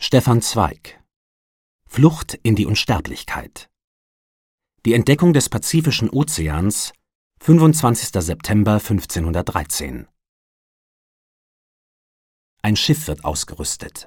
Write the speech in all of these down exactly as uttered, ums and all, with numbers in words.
Stefan Zweig: Flucht in die Unsterblichkeit. Die Entdeckung des Pazifischen Ozeans, fünfundzwanzigster September fünfzehnhundertdreizehn. Ein Schiff wird ausgerüstet.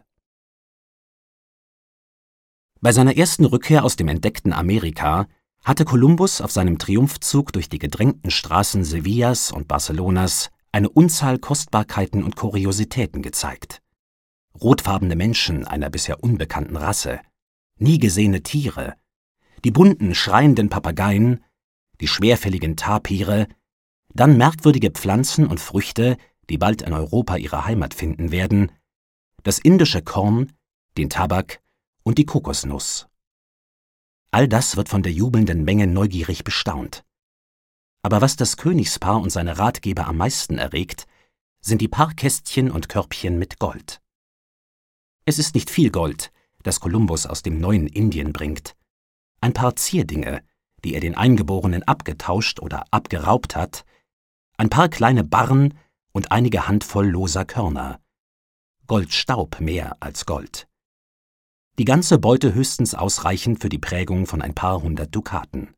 Bei seiner ersten Rückkehr aus dem entdeckten Amerika hatte Kolumbus auf seinem Triumphzug durch die gedrängten Straßen Sevillas und Barcelonas eine Unzahl Kostbarkeiten und Kuriositäten gezeigt. Rotfarbene Menschen einer bisher unbekannten Rasse, nie gesehene Tiere, die bunten, schreienden Papageien, die schwerfälligen Tapire, dann merkwürdige Pflanzen und Früchte, die bald in Europa ihre Heimat finden werden, das indische Korn, den Tabak und die Kokosnuss. All das wird von der jubelnden Menge neugierig bestaunt. Aber was das Königspaar und seine Ratgeber am meisten erregt, sind die paar Kästchen und Körbchen mit Gold. Es ist nicht viel Gold, das Kolumbus aus dem neuen Indien bringt. Ein paar Zierdinge, die er den Eingeborenen abgetauscht oder abgeraubt hat, ein paar kleine Barren und einige Handvoll loser Körner. Goldstaub mehr als Gold. Die ganze Beute höchstens ausreichend für die Prägung von ein paar hundert Dukaten.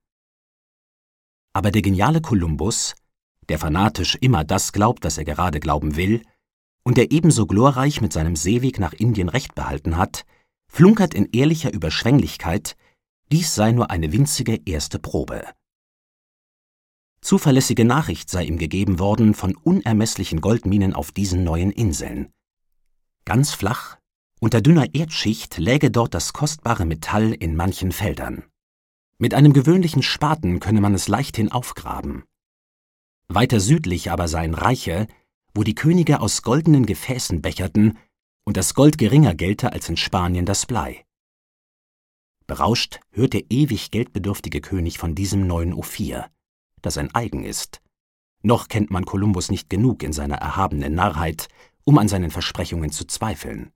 Aber der geniale Kolumbus, der fanatisch immer das glaubt, was er gerade glauben will, und der ebenso glorreich mit seinem Seeweg nach Indien Recht behalten hat, flunkert in ehrlicher Überschwänglichkeit, dies sei nur eine winzige erste Probe. Zuverlässige Nachricht sei ihm gegeben worden von unermesslichen Goldminen auf diesen neuen Inseln. Ganz flach, unter dünner Erdschicht läge dort das kostbare Metall in manchen Feldern. Mit einem gewöhnlichen Spaten könne man es leichthin aufgraben. Weiter südlich aber seien Reiche, wo die Könige aus goldenen Gefäßen becherten und das Gold geringer gelte als in Spanien das Blei. Berauscht hört der ewig geldbedürftige König von diesem neuen Ophir, das ein Eigen ist. Noch kennt man Kolumbus nicht genug in seiner erhabenen Narrheit, um an seinen Versprechungen zu zweifeln.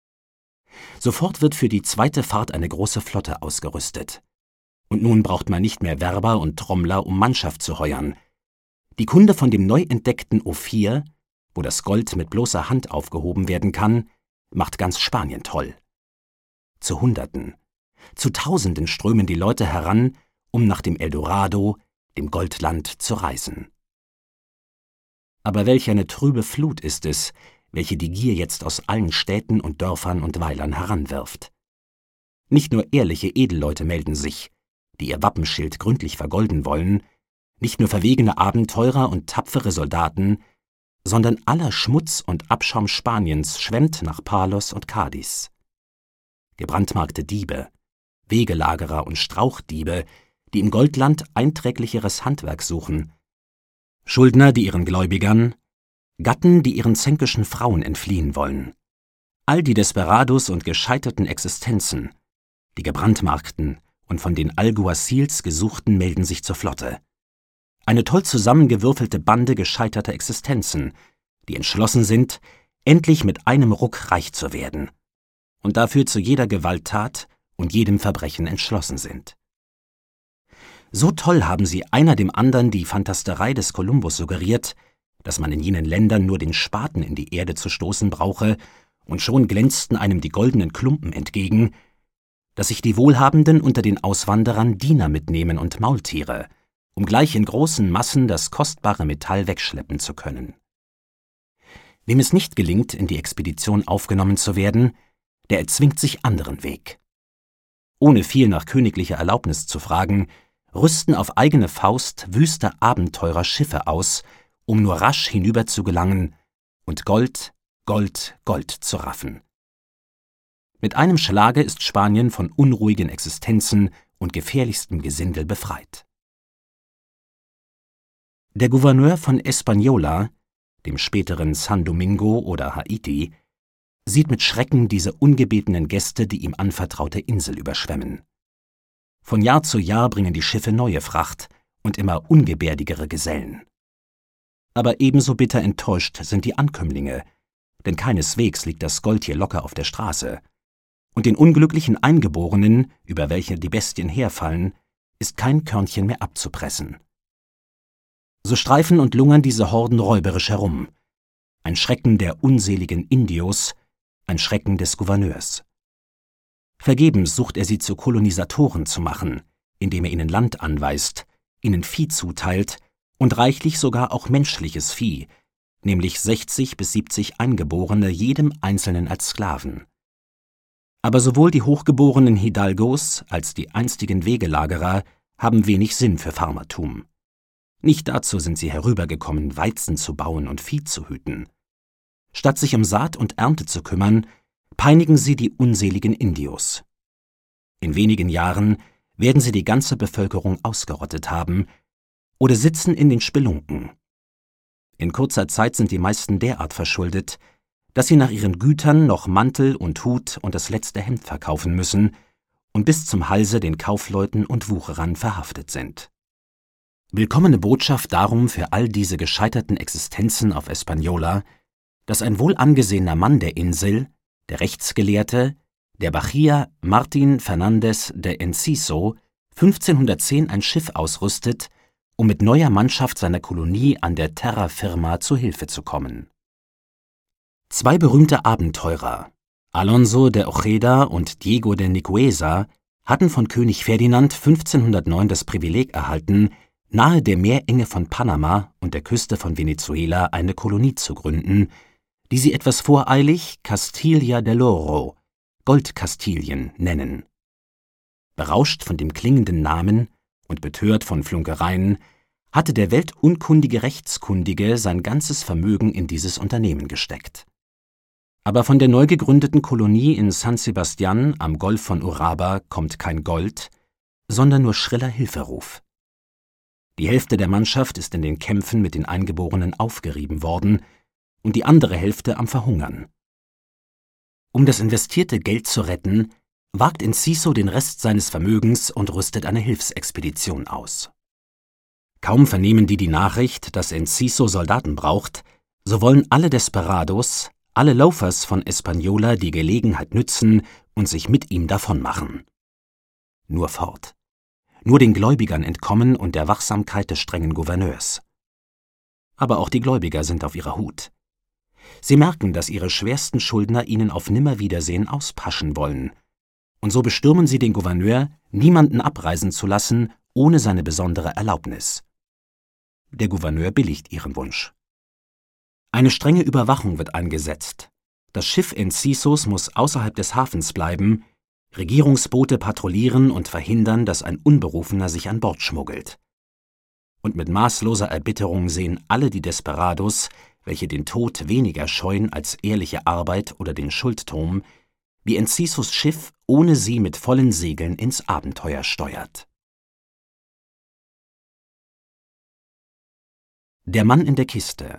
Sofort wird für die zweite Fahrt eine große Flotte ausgerüstet. Und nun braucht man nicht mehr Werber und Trommler, um Mannschaft zu heuern. Die Kunde von dem neu entdeckten Ophir, wo das Gold mit bloßer Hand aufgehoben werden kann, macht ganz Spanien toll. Zu Hunderten, zu Tausenden strömen die Leute heran, um nach dem Eldorado, dem Goldland, zu reisen. Aber welch eine trübe Flut ist es, welche die Gier jetzt aus allen Städten und Dörfern und Weilern heranwirft. Nicht nur ehrliche Edelleute melden sich, die ihr Wappenschild gründlich vergolden wollen, nicht nur verwegene Abenteurer und tapfere Soldaten, sondern aller Schmutz und Abschaum Spaniens schwemmt nach Palos und Cadiz. Gebrandmarkte Diebe, Wegelagerer und Strauchdiebe, die im Goldland einträglicheres Handwerk suchen, Schuldner, die ihren Gläubigern, Gatten, die ihren zänkischen Frauen entfliehen wollen, all die Desperados und gescheiterten Existenzen, die gebrandmarkten und von den Alguazils Gesuchten melden sich zur Flotte. Eine toll zusammengewürfelte Bande gescheiterter Existenzen, die entschlossen sind, endlich mit einem Ruck reich zu werden und dafür zu jeder Gewalttat und jedem Verbrechen entschlossen sind. So toll haben sie einer dem anderen die Fantasterei des Kolumbus suggeriert, dass man in jenen Ländern nur den Spaten in die Erde zu stoßen brauche, und schon glänzten einem die goldenen Klumpen entgegen, dass sich die Wohlhabenden unter den Auswanderern Diener mitnehmen und Maultiere, um gleich in großen Massen das kostbare Metall wegschleppen zu können. Wem es nicht gelingt, in die Expedition aufgenommen zu werden, der erzwingt sich anderen Weg. Ohne viel nach königlicher Erlaubnis zu fragen, rüsten auf eigene Faust wüste Abenteurer Schiffe aus, um nur rasch hinüber zu gelangen und Gold, Gold, Gold zu raffen. Mit einem Schlage ist Spanien von unruhigen Existenzen und gefährlichstem Gesindel befreit. Der Gouverneur von Hispaniola, dem späteren San Domingo oder Haiti, sieht mit Schrecken diese ungebetenen Gäste die ihm anvertraute Insel überschwemmen. Von Jahr zu Jahr bringen die Schiffe neue Fracht und immer ungebärdigere Gesellen. Aber ebenso bitter enttäuscht sind die Ankömmlinge, denn keineswegs liegt das Gold hier locker auf der Straße. Und den unglücklichen Eingeborenen, über welche die Bestien herfallen, ist kein Körnchen mehr abzupressen. So streifen und lungern diese Horden räuberisch herum. Ein Schrecken der unseligen Indios, ein Schrecken des Gouverneurs. Vergebens sucht er sie zu Kolonisatoren zu machen, indem er ihnen Land anweist, ihnen Vieh zuteilt und reichlich sogar auch menschliches Vieh, nämlich sechzig bis siebzig Eingeborene jedem Einzelnen als Sklaven. Aber sowohl die hochgeborenen Hidalgos als die einstigen Wegelagerer haben wenig Sinn für Farmertum. Nicht dazu sind sie herübergekommen, Weizen zu bauen und Vieh zu hüten. Statt sich um Saat und Ernte zu kümmern, peinigen sie die unseligen Indios. In wenigen Jahren werden sie die ganze Bevölkerung ausgerottet haben oder sitzen in den Spelunken. In kurzer Zeit sind die meisten derart verschuldet, dass sie nach ihren Gütern noch Mantel und Hut und das letzte Hemd verkaufen müssen und bis zum Halse den Kaufleuten und Wucherern verhaftet sind. Willkommene Botschaft darum für all diese gescheiterten Existenzen auf Hispaniola, dass ein wohl angesehener Mann der Insel, der Rechtsgelehrte, der Bachiller Martin Fernández de Enciso, fünfzehnhundertzehn ein Schiff ausrüstet, um mit neuer Mannschaft seiner Kolonie an der Terra Firma zu Hilfe zu kommen. Zwei berühmte Abenteurer, Alonso de Ojeda und Diego de Nicuesa, hatten von König Ferdinand fünfzehnhundertneun das Privileg erhalten, nahe der Meerenge von Panama und der Küste von Venezuela eine Kolonie zu gründen, die sie etwas voreilig Castilla del Oro, Goldkastilien, nennen. Berauscht von dem klingenden Namen und betört von Flunkereien, hatte der weltunkundige Rechtskundige sein ganzes Vermögen in dieses Unternehmen gesteckt. Aber von der neu gegründeten Kolonie in San Sebastián am Golf von Uraba kommt kein Gold, sondern nur schriller Hilferuf. Die Hälfte der Mannschaft ist in den Kämpfen mit den Eingeborenen aufgerieben worden und die andere Hälfte am Verhungern. Um das investierte Geld zu retten, wagt Enciso den Rest seines Vermögens und rüstet eine Hilfsexpedition aus. Kaum vernehmen die die Nachricht, dass Enciso Soldaten braucht, so wollen alle Desperados, alle Loafers von Hispaniola die Gelegenheit nützen und sich mit ihm davonmachen. Nur fort. Nur den Gläubigern entkommen und der Wachsamkeit des strengen Gouverneurs. Aber auch die Gläubiger sind auf ihrer Hut. Sie merken, dass ihre schwersten Schuldner ihnen auf Nimmerwiedersehen auspaschen wollen, und so bestürmen sie den Gouverneur, niemanden abreisen zu lassen, ohne seine besondere Erlaubnis. Der Gouverneur billigt ihren Wunsch. Eine strenge Überwachung wird eingesetzt. Das Schiff Encisos muss außerhalb des Hafens bleiben, Regierungsboote patrouillieren und verhindern, dass ein Unberufener sich an Bord schmuggelt. Und mit maßloser Erbitterung sehen alle die Desperados, welche den Tod weniger scheuen als ehrliche Arbeit oder den Schuldturm, wie Encisos Schiff ohne sie mit vollen Segeln ins Abenteuer steuert. Der Mann in der Kiste.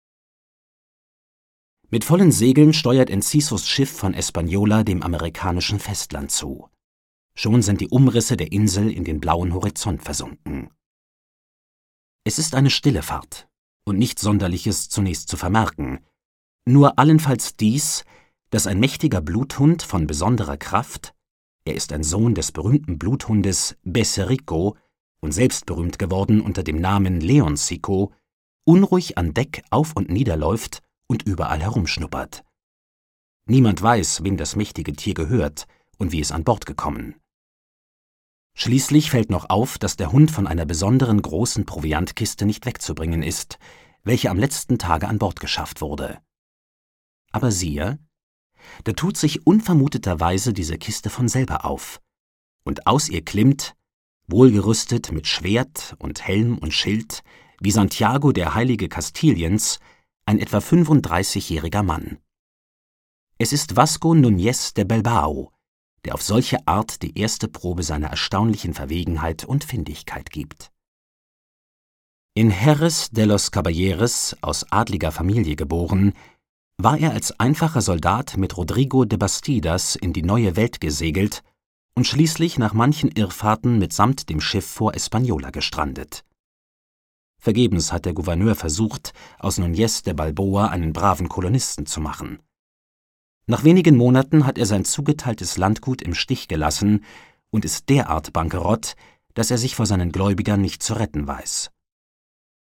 Mit vollen Segeln steuert Encisos Schiff von Hispaniola dem amerikanischen Festland zu. Schon sind die Umrisse der Insel in den blauen Horizont versunken. Es ist eine stille Fahrt und nichts Sonderliches zunächst zu vermerken, nur allenfalls dies, dass ein mächtiger Bluthund von besonderer Kraft, er ist ein Sohn des berühmten Bluthundes Becerico und selbst berühmt geworden unter dem Namen Leoncico, unruhig an Deck auf und niederläuft und überall herumschnuppert. Niemand weiß, wem das mächtige Tier gehört und wie es an Bord gekommen. Schließlich fällt noch auf, dass der Hund von einer besonderen großen Proviantkiste nicht wegzubringen ist, welche am letzten Tage an Bord geschafft wurde. Aber siehe, da tut sich unvermuteterweise diese Kiste von selber auf, und aus ihr klimmt, wohlgerüstet mit Schwert und Helm und Schild, wie Santiago der Heilige Kastiliens, ein etwa fünfunddreißigjähriger Mann. Es ist Vasco Núñez de Bilbao, der auf solche Art die erste Probe seiner erstaunlichen Verwegenheit und Findigkeit gibt. In Jerez de los Caballeros, aus adliger Familie geboren, war er als einfacher Soldat mit Rodrigo de Bastidas in die neue Welt gesegelt und schließlich nach manchen Irrfahrten mitsamt dem Schiff vor Hispaniola gestrandet. Vergebens hat der Gouverneur versucht, aus Núñez de Balboa einen braven Kolonisten zu machen. Nach wenigen Monaten hat er sein zugeteiltes Landgut im Stich gelassen und ist derart bankerott, dass er sich vor seinen Gläubigern nicht zu retten weiß.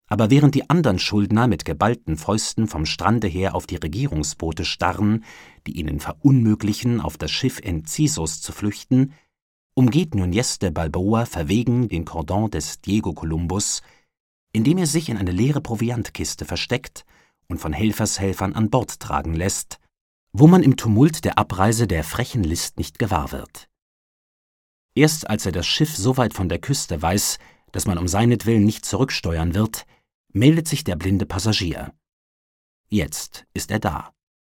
Aber während die anderen Schuldner mit geballten Fäusten vom Strande her auf die Regierungsboote starren, die ihnen verunmöglichen, auf das Schiff Encisos zu flüchten, umgeht Núñez de Balboa verwegen den Cordon des Diego Kolumbus, indem er sich in eine leere Proviantkiste versteckt und von Helfershelfern an Bord tragen lässt, wo man im Tumult der Abreise der frechen List nicht gewahr wird. Erst als er das Schiff so weit von der Küste weiß, dass man um seinetwillen nicht zurücksteuern wird, meldet sich der blinde Passagier. Jetzt ist er da.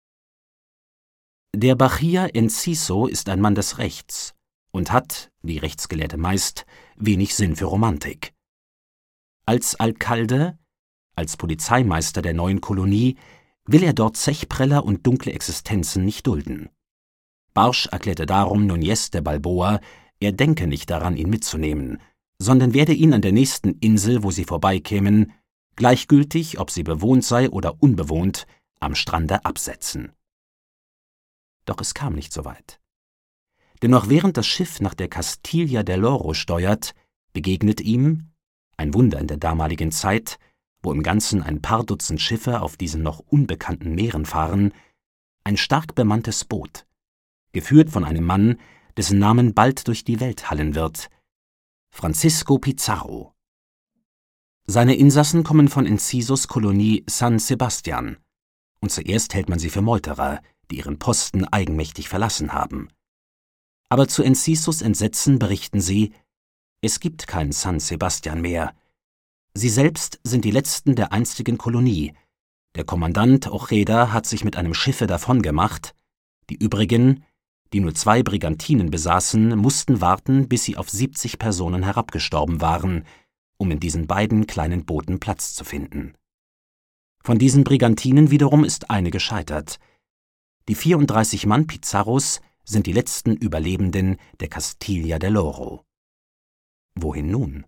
Der Bachiller Enciso ist ein Mann des Rechts und hat, wie Rechtsgelehrte meist, wenig Sinn für Romantik. Als Alcalde, als Polizeimeister der neuen Kolonie, will er dort Zechpreller und dunkle Existenzen nicht dulden. Barsch erklärte darum Núñez de Balboa, er denke nicht daran, ihn mitzunehmen, sondern werde ihn an der nächsten Insel, wo sie vorbeikämen, gleichgültig, ob sie bewohnt sei oder unbewohnt, am Strande absetzen. Doch es kam nicht so weit. Denn noch während das Schiff nach der Castilla del Oro steuert, begegnet ihm, ein Wunder in der damaligen Zeit, wo im Ganzen ein paar Dutzend Schiffe auf diesen noch unbekannten Meeren fahren, ein stark bemanntes Boot, geführt von einem Mann, dessen Namen bald durch die Welt hallen wird, Francisco Pizarro. Seine Insassen kommen von Encisos Kolonie San Sebastian, und zuerst hält man sie für Meuterer, die ihren Posten eigenmächtig verlassen haben. Aber zu Encisos Entsetzen berichten sie, es gibt kein San Sebastian mehr. Sie selbst sind die Letzten der einstigen Kolonie. Der Kommandant Ojeda hat sich mit einem Schiffe davongemacht. Die übrigen, die nur zwei Brigantinen besaßen, mussten warten, bis sie auf siebzig Personen herabgestorben waren, um in diesen beiden kleinen Booten Platz zu finden. Von diesen Brigantinen wiederum ist eine gescheitert. Die vierunddreißig Mann Pizarros sind die letzten Überlebenden der Castilla del Oro. Wohin nun?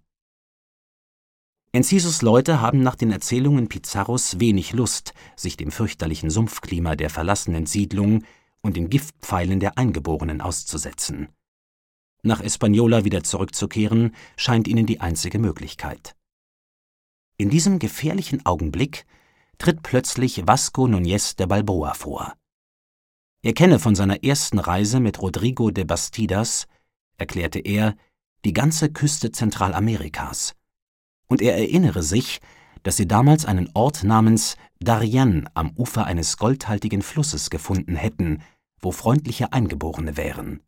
Encisos Leute haben nach den Erzählungen Pizarros wenig Lust, sich dem fürchterlichen Sumpfklima der verlassenen Siedlung und den Giftpfeilen der Eingeborenen auszusetzen. Nach Hispaniola wieder zurückzukehren, scheint ihnen die einzige Möglichkeit. In diesem gefährlichen Augenblick tritt plötzlich Vasco Núñez de Balboa vor. Er kenne von seiner ersten Reise mit Rodrigo de Bastidas, erklärte er, die ganze Küste Zentralamerikas, und er erinnere sich, dass sie damals einen Ort namens Darien am Ufer eines goldhaltigen Flusses gefunden hätten, wo freundliche Eingeborene wären.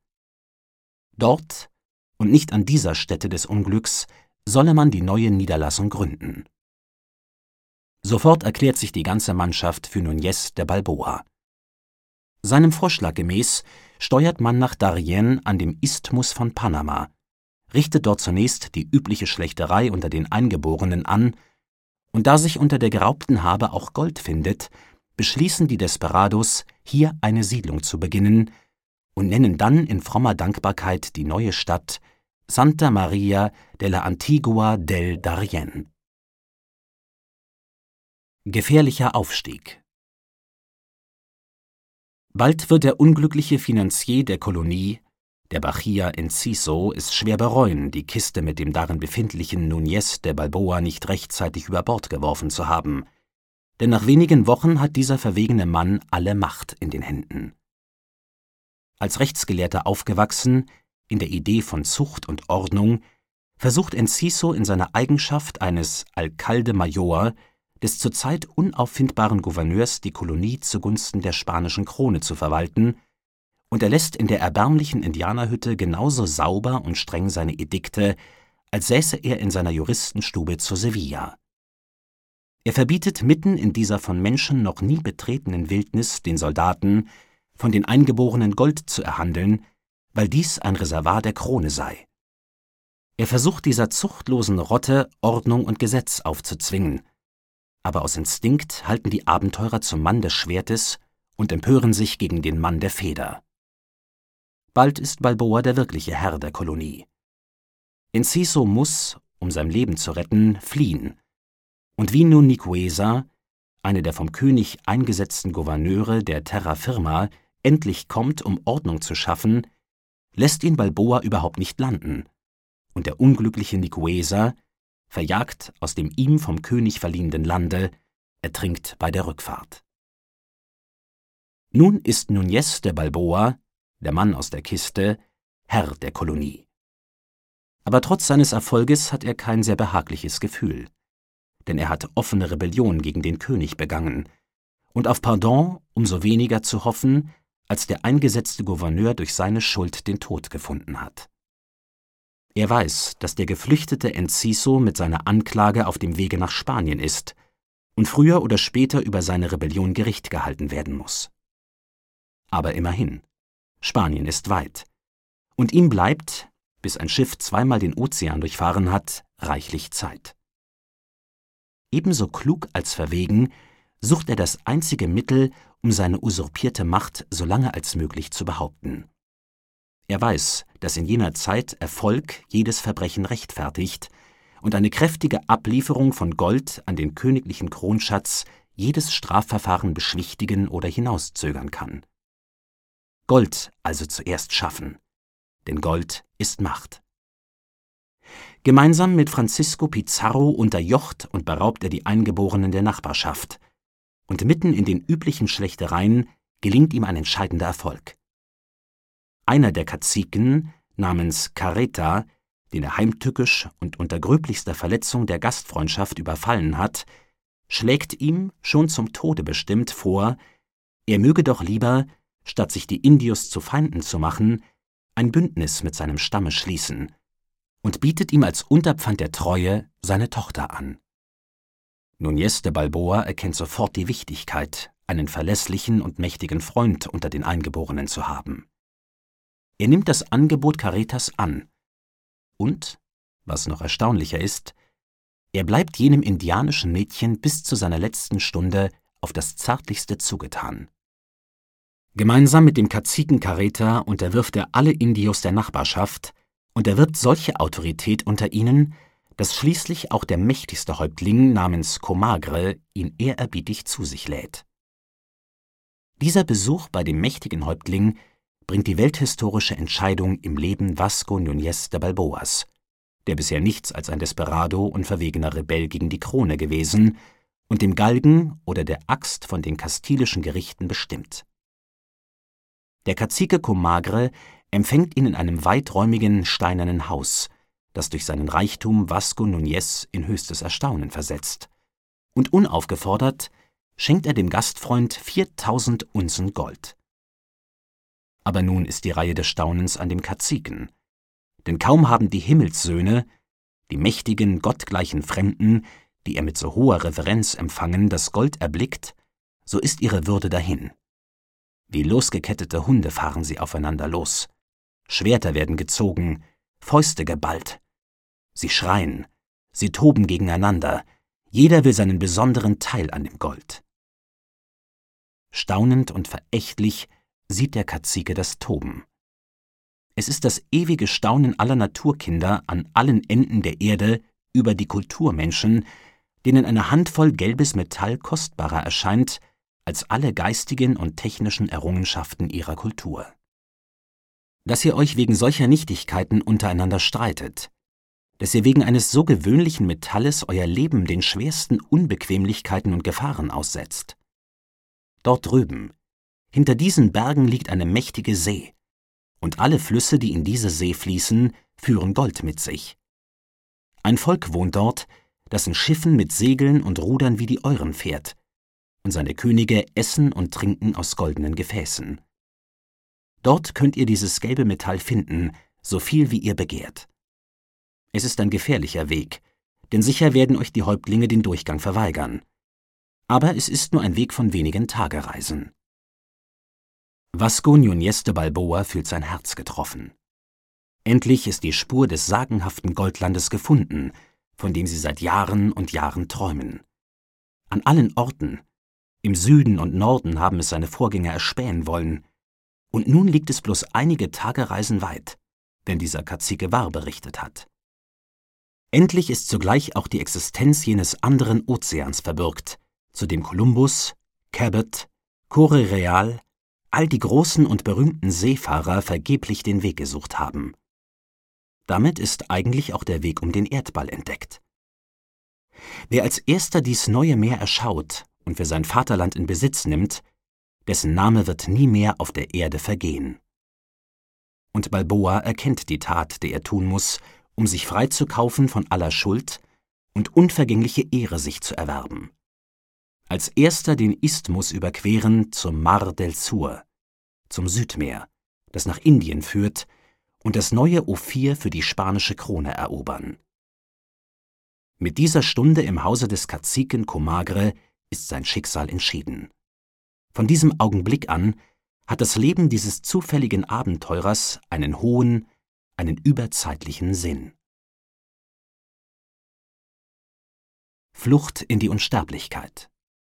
Dort, und nicht an dieser Stätte des Unglücks, solle man die neue Niederlassung gründen. Sofort erklärt sich die ganze Mannschaft für Núñez de Balboa. Seinem Vorschlag gemäß steuert man nach Darien an dem Isthmus von Panama, richtet dort zunächst die übliche Schlächterei unter den Eingeborenen an, und da sich unter der geraubten Habe auch Gold findet, beschließen die Desperados, hier eine Siedlung zu beginnen und nennen dann in frommer Dankbarkeit die neue Stadt Santa Maria de la Antigua del Darién. Gefährlicher Aufstieg. Bald wird der unglückliche Finanzier der Kolonie, der Bachiller Enciso, es schwer bereuen, die Kiste mit dem darin befindlichen Núñez de Balboa nicht rechtzeitig über Bord geworfen zu haben, denn nach wenigen Wochen hat dieser verwegene Mann alle Macht in den Händen. Als Rechtsgelehrter aufgewachsen, in der Idee von Zucht und Ordnung, versucht Enciso in seiner Eigenschaft eines Alcalde Mayor, des zurzeit unauffindbaren Gouverneurs, die Kolonie zugunsten der spanischen Krone zu verwalten, und er lässt in der erbärmlichen Indianerhütte genauso sauber und streng seine Edikte, als säße er in seiner Juristenstube zu Sevilla. Er verbietet mitten in dieser von Menschen noch nie betretenen Wildnis den Soldaten, von den Eingeborenen Gold zu erhandeln, weil dies ein Reservat der Krone sei. Er versucht dieser zuchtlosen Rotte Ordnung und Gesetz aufzuzwingen, aber aus Instinkt halten die Abenteurer zum Mann des Schwertes und empören sich gegen den Mann der Feder. Bald ist Balboa der wirkliche Herr der Kolonie. Enciso muss, um sein Leben zu retten, fliehen, und wie nun Nicuesa, eine der vom König eingesetzten Gouverneure der Terra Firma, endlich kommt, um Ordnung zu schaffen, lässt ihn Balboa überhaupt nicht landen, und der unglückliche Nicuesa, verjagt aus dem ihm vom König verliehenen Lande, ertrinkt bei der Rückfahrt. Nun ist Núñez de Balboa, der Mann aus der Kiste, Herr der Kolonie. Aber trotz seines Erfolges hat er kein sehr behagliches Gefühl, denn er hat offene Rebellion gegen den König begangen und auf Pardon umso weniger zu hoffen, als der eingesetzte Gouverneur durch seine Schuld den Tod gefunden hat. Er weiß, dass der geflüchtete Enciso mit seiner Anklage auf dem Wege nach Spanien ist und früher oder später über seine Rebellion Gericht gehalten werden muss. Aber immerhin, Spanien ist weit, und ihm bleibt, bis ein Schiff zweimal den Ozean durchfahren hat, reichlich Zeit. Ebenso klug als verwegen sucht er das einzige Mittel, um seine usurpierte Macht so lange als möglich zu behaupten. Er weiß, dass in jener Zeit Erfolg jedes Verbrechen rechtfertigt und eine kräftige Ablieferung von Gold an den königlichen Kronschatz jedes Strafverfahren beschwichtigen oder hinauszögern kann. Gold also zuerst schaffen, denn Gold ist Macht. Gemeinsam mit Francisco Pizarro unterjocht und beraubt er die Eingeborenen der Nachbarschaft, und mitten in den üblichen Schlechtereien gelingt ihm ein entscheidender Erfolg. Einer der Kaziken, namens Carreta, den er heimtückisch und unter gröblichster Verletzung der Gastfreundschaft überfallen hat, schlägt ihm, schon zum Tode bestimmt, vor, er möge doch lieber, statt sich die Indios zu Feinden zu machen, ein Bündnis mit seinem Stamme schließen und bietet ihm als Unterpfand der Treue seine Tochter an. Núñez de Balboa erkennt sofort die Wichtigkeit, einen verlässlichen und mächtigen Freund unter den Eingeborenen zu haben. Er nimmt das Angebot Carretas an und, was noch erstaunlicher ist, er bleibt jenem indianischen Mädchen bis zu seiner letzten Stunde auf das Zärtlichste zugetan. Gemeinsam mit dem Kaziken Carreta unterwirft er alle Indios der Nachbarschaft und erwirbt solche Autorität unter ihnen, dass schließlich auch der mächtigste Häuptling namens Comagre ihn ehrerbietig zu sich lädt. Dieser Besuch bei dem mächtigen Häuptling bringt die welthistorische Entscheidung im Leben Vasco Núñez de Balboas, der bisher nichts als ein Desperado und verwegener Rebell gegen die Krone gewesen und dem Galgen oder der Axt von den kastilischen Gerichten bestimmt. Der Kazike Comagre empfängt ihn in einem weiträumigen steinernen Haus, das durch seinen Reichtum Vasco Núñez in höchstes Erstaunen versetzt, und unaufgefordert schenkt er dem Gastfreund viertausend Unzen Gold. Aber nun ist die Reihe des Staunens an dem Kaziken, denn kaum haben die Himmelssöhne, die mächtigen, gottgleichen Fremden, die er mit so hoher Reverenz empfangen, das Gold erblickt, so ist ihre Würde dahin. Wie losgekettete Hunde fahren sie aufeinander los. Schwerter werden gezogen, Fäuste geballt. Sie schreien, sie toben gegeneinander, jeder will seinen besonderen Teil an dem Gold. Staunend und verächtlich sieht der Kazike das Toben. Es ist das ewige Staunen aller Naturkinder an allen Enden der Erde über die Kulturmenschen, denen eine Handvoll gelbes Metall kostbarer erscheint als alle geistigen und technischen Errungenschaften ihrer Kultur. Dass ihr euch wegen solcher Nichtigkeiten untereinander streitet, dass ihr wegen eines so gewöhnlichen Metalles euer Leben den schwersten Unbequemlichkeiten und Gefahren aussetzt. Dort drüben, hinter diesen Bergen liegt eine mächtige See, und alle Flüsse, die in diese See fließen, führen Gold mit sich. Ein Volk wohnt dort, das in Schiffen mit Segeln und Rudern wie die euren fährt, und seine Könige essen und trinken aus goldenen Gefäßen. Dort könnt ihr dieses gelbe Metall finden, so viel wie ihr begehrt. Es ist ein gefährlicher Weg, denn sicher werden euch die Häuptlinge den Durchgang verweigern. Aber es ist nur ein Weg von wenigen Tagereisen. Vasco Núñez de Balboa fühlt sein Herz getroffen. Endlich ist die Spur des sagenhaften Goldlandes gefunden, von dem sie seit Jahren und Jahren träumen. An allen Orten, im Süden und Norden haben es seine Vorgänger erspähen wollen, und nun liegt es bloß einige Tagereisen weit, wenn dieser Kazike wahr berichtet hat. Endlich ist zugleich auch die Existenz jenes anderen Ozeans verbürgt, zu dem Kolumbus, Cabot, Corre Real, all die großen und berühmten Seefahrer vergeblich den Weg gesucht haben. Damit ist eigentlich auch der Weg um den Erdball entdeckt. Wer als erster dies neue Meer erschaut und für sein Vaterland in Besitz nimmt, dessen Name wird nie mehr auf der Erde vergehen. Und Balboa erkennt die Tat, die er tun muss, um sich freizukaufen von aller Schuld und unvergängliche Ehre sich zu erwerben. Als erster den Isthmus überqueren zum Mar del Sur, zum Südmeer, das nach Indien führt, und das neue Ophir für die spanische Krone erobern. Mit dieser Stunde im Hause des Kaziken Comagre ist sein Schicksal entschieden. Von diesem Augenblick an hat das Leben dieses zufälligen Abenteurers einen hohen, einen überzeitlichen Sinn. Flucht in die Unsterblichkeit.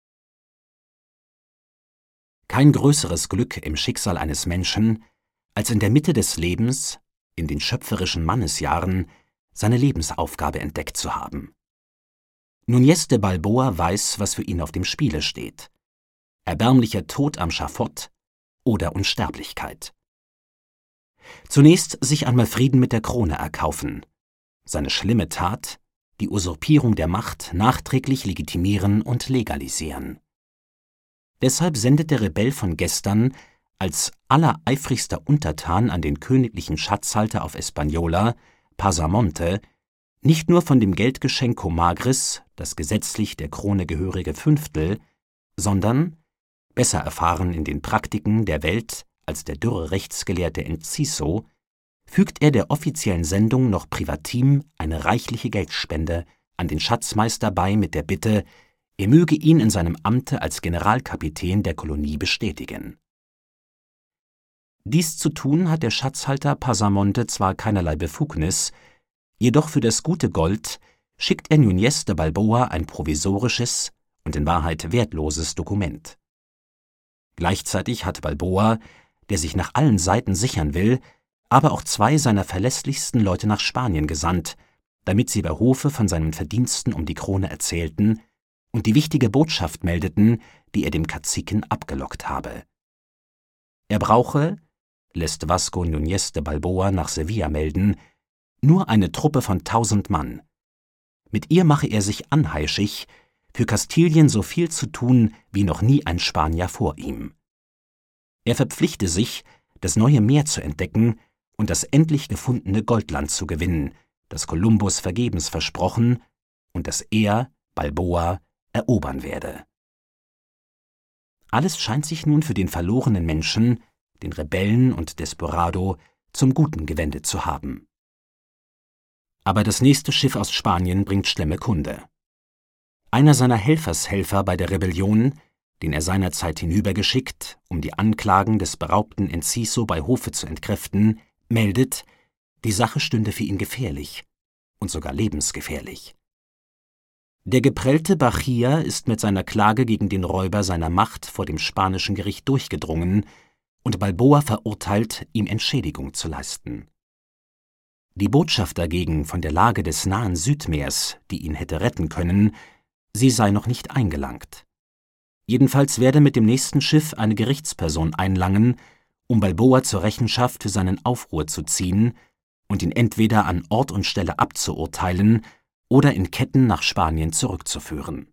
Kein größeres Glück im Schicksal eines Menschen, als in der Mitte des Lebens, in den schöpferischen Mannesjahren, seine Lebensaufgabe entdeckt zu haben. Núñez de Balboa weiß, was für ihn auf dem Spiele steht: erbärmlicher Tod am Schafott oder Unsterblichkeit. Zunächst sich einmal Frieden mit der Krone erkaufen, seine schlimme Tat, die Usurpierung der Macht, nachträglich legitimieren und legalisieren. Deshalb sendet der Rebell von gestern als allereifrigster Untertan an den königlichen Schatzhalter auf Hispaniola, Pasamonte, nicht nur von dem Geldgeschenk Comagres, das gesetzlich der Krone gehörige Fünftel, sondern, besser erfahren in den Praktiken der Welt als der dürre Rechtsgelehrte Enciso, fügt er der offiziellen Sendung noch privatim eine reichliche Geldspende an den Schatzmeister bei mit der Bitte, er möge ihn in seinem Amte als Generalkapitän der Kolonie bestätigen. Dies zu tun hat der Schatzhalter Pasamonte zwar keinerlei Befugnis, jedoch für das gute Gold schickt er Núñez de Balboa ein provisorisches und in Wahrheit wertloses Dokument. Gleichzeitig hat Balboa, der sich nach allen Seiten sichern will, aber auch zwei seiner verlässlichsten Leute nach Spanien gesandt, damit sie bei Hofe von seinen Verdiensten um die Krone erzählten und die wichtige Botschaft meldeten, die er dem Kaziken abgelockt habe. Er brauche, lässt Vasco Núñez de Balboa nach Sevilla melden, nur eine Truppe von tausend Mann. Mit ihr mache er sich anheischig, für Kastilien so viel zu tun wie noch nie ein Spanier vor ihm. Er verpflichte sich, das neue Meer zu entdecken und das endlich gefundene Goldland zu gewinnen, das Kolumbus vergebens versprochen und das er, Balboa, erobern werde. Alles scheint sich nun für den verlorenen Menschen, den Rebellen und Desperado, zum Guten gewendet zu haben. Aber das nächste Schiff aus Spanien bringt schlimme Kunde. Einer seiner Helfershelfer bei der Rebellion, den er seinerzeit hinübergeschickt, um die Anklagen des beraubten Enciso bei Hofe zu entkräften, meldet, die Sache stünde für ihn gefährlich und sogar lebensgefährlich. Der geprellte Bachia ist mit seiner Klage gegen den Räuber seiner Macht vor dem spanischen Gericht durchgedrungen und Balboa verurteilt, ihm Entschädigung zu leisten. Die Botschaft dagegen von der Lage des nahen Südmeers, die ihn hätte retten können, sie sei noch nicht eingelangt. Jedenfalls werde mit dem nächsten Schiff eine Gerichtsperson einlangen, um Balboa zur Rechenschaft für seinen Aufruhr zu ziehen und ihn entweder an Ort und Stelle abzuurteilen oder in Ketten nach Spanien zurückzuführen.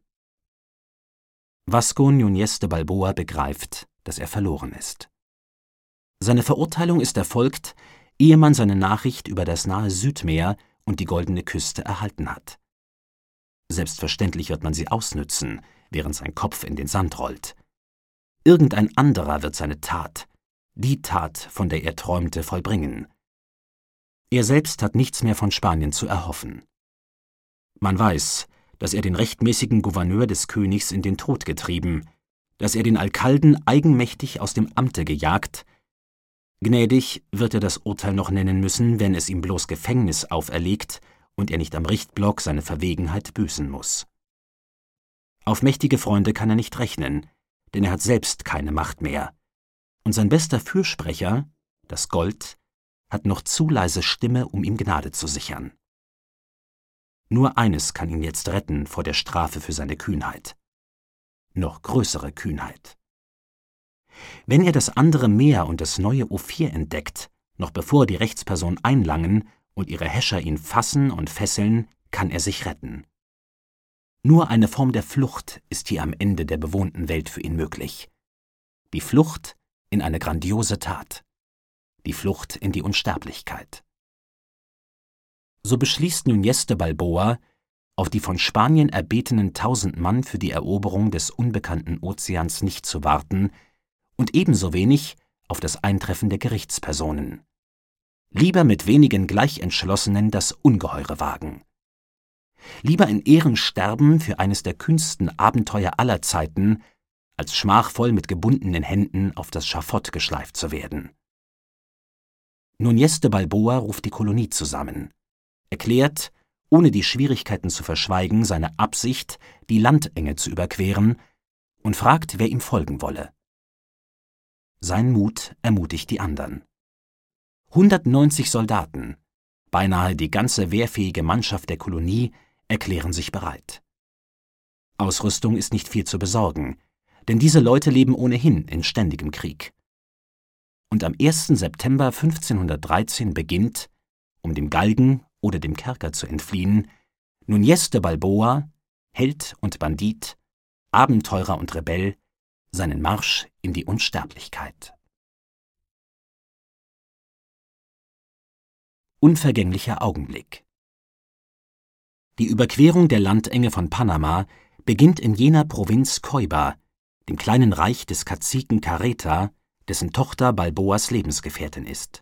Vasco Núñez de Balboa begreift, dass er verloren ist. Seine Verurteilung ist erfolgt, ehe man seine Nachricht über das nahe Südmeer und die Goldene Küste erhalten hat. Selbstverständlich wird man sie ausnützen, während sein Kopf in den Sand rollt. Irgendein anderer wird seine Tat, die Tat, von der er träumte, vollbringen. Er selbst hat nichts mehr von Spanien zu erhoffen. Man weiß, dass er den rechtmäßigen Gouverneur des Königs in den Tod getrieben, dass er den Alkalden eigenmächtig aus dem Amte gejagt. Gnädig wird er das Urteil noch nennen müssen, wenn es ihm bloß Gefängnis auferlegt und er nicht am Richtblock seine Verwegenheit büßen muss. Auf mächtige Freunde kann er nicht rechnen, denn er hat selbst keine Macht mehr. Und sein bester Fürsprecher, das Gold, hat noch zu leise Stimme, um ihm Gnade zu sichern. Nur eines kann ihn jetzt retten vor der Strafe für seine Kühnheit. Noch größere Kühnheit. Wenn er das andere Meer und das neue Ophir entdeckt, noch bevor die Rechtsperson einlangen und ihre Häscher ihn fassen und fesseln, kann er sich retten. Nur eine Form der Flucht ist hier am Ende der bewohnten Welt für ihn möglich. Die Flucht in eine grandiose Tat. Die Flucht in die Unsterblichkeit. So beschließt Núñez de Balboa, auf die von Spanien erbetenen tausend Mann für die Eroberung des unbekannten Ozeans nicht zu warten und ebenso wenig auf das Eintreffen der Gerichtspersonen. Lieber mit wenigen Gleichentschlossenen das Ungeheure wagen. Lieber in Ehren sterben für eines der kühnsten Abenteuer aller Zeiten, als schmachvoll mit gebundenen Händen auf das Schafott geschleift zu werden. Núñez de Balboa ruft die Kolonie zusammen, erklärt, ohne die Schwierigkeiten zu verschweigen, seine Absicht, die Landenge zu überqueren, und fragt, wer ihm folgen wolle. Sein Mut ermutigt die anderen. hundertneunzig Soldaten, beinahe die ganze wehrfähige Mannschaft der Kolonie, erklären sich bereit. Ausrüstung ist nicht viel zu besorgen, denn diese Leute leben ohnehin in ständigem Krieg. Und am ersten September fünfzehnhundertdreizehn beginnt, um dem Galgen oder dem Kerker zu entfliehen, Núñez de Balboa, Held und Bandit, Abenteurer und Rebell, seinen Marsch in die Unsterblichkeit. Unvergänglicher Augenblick. Die Überquerung der Landenge von Panama beginnt in jener Provinz Ceuba, dem kleinen Reich des Kaziken Carreta, dessen Tochter Balboas Lebensgefährtin ist.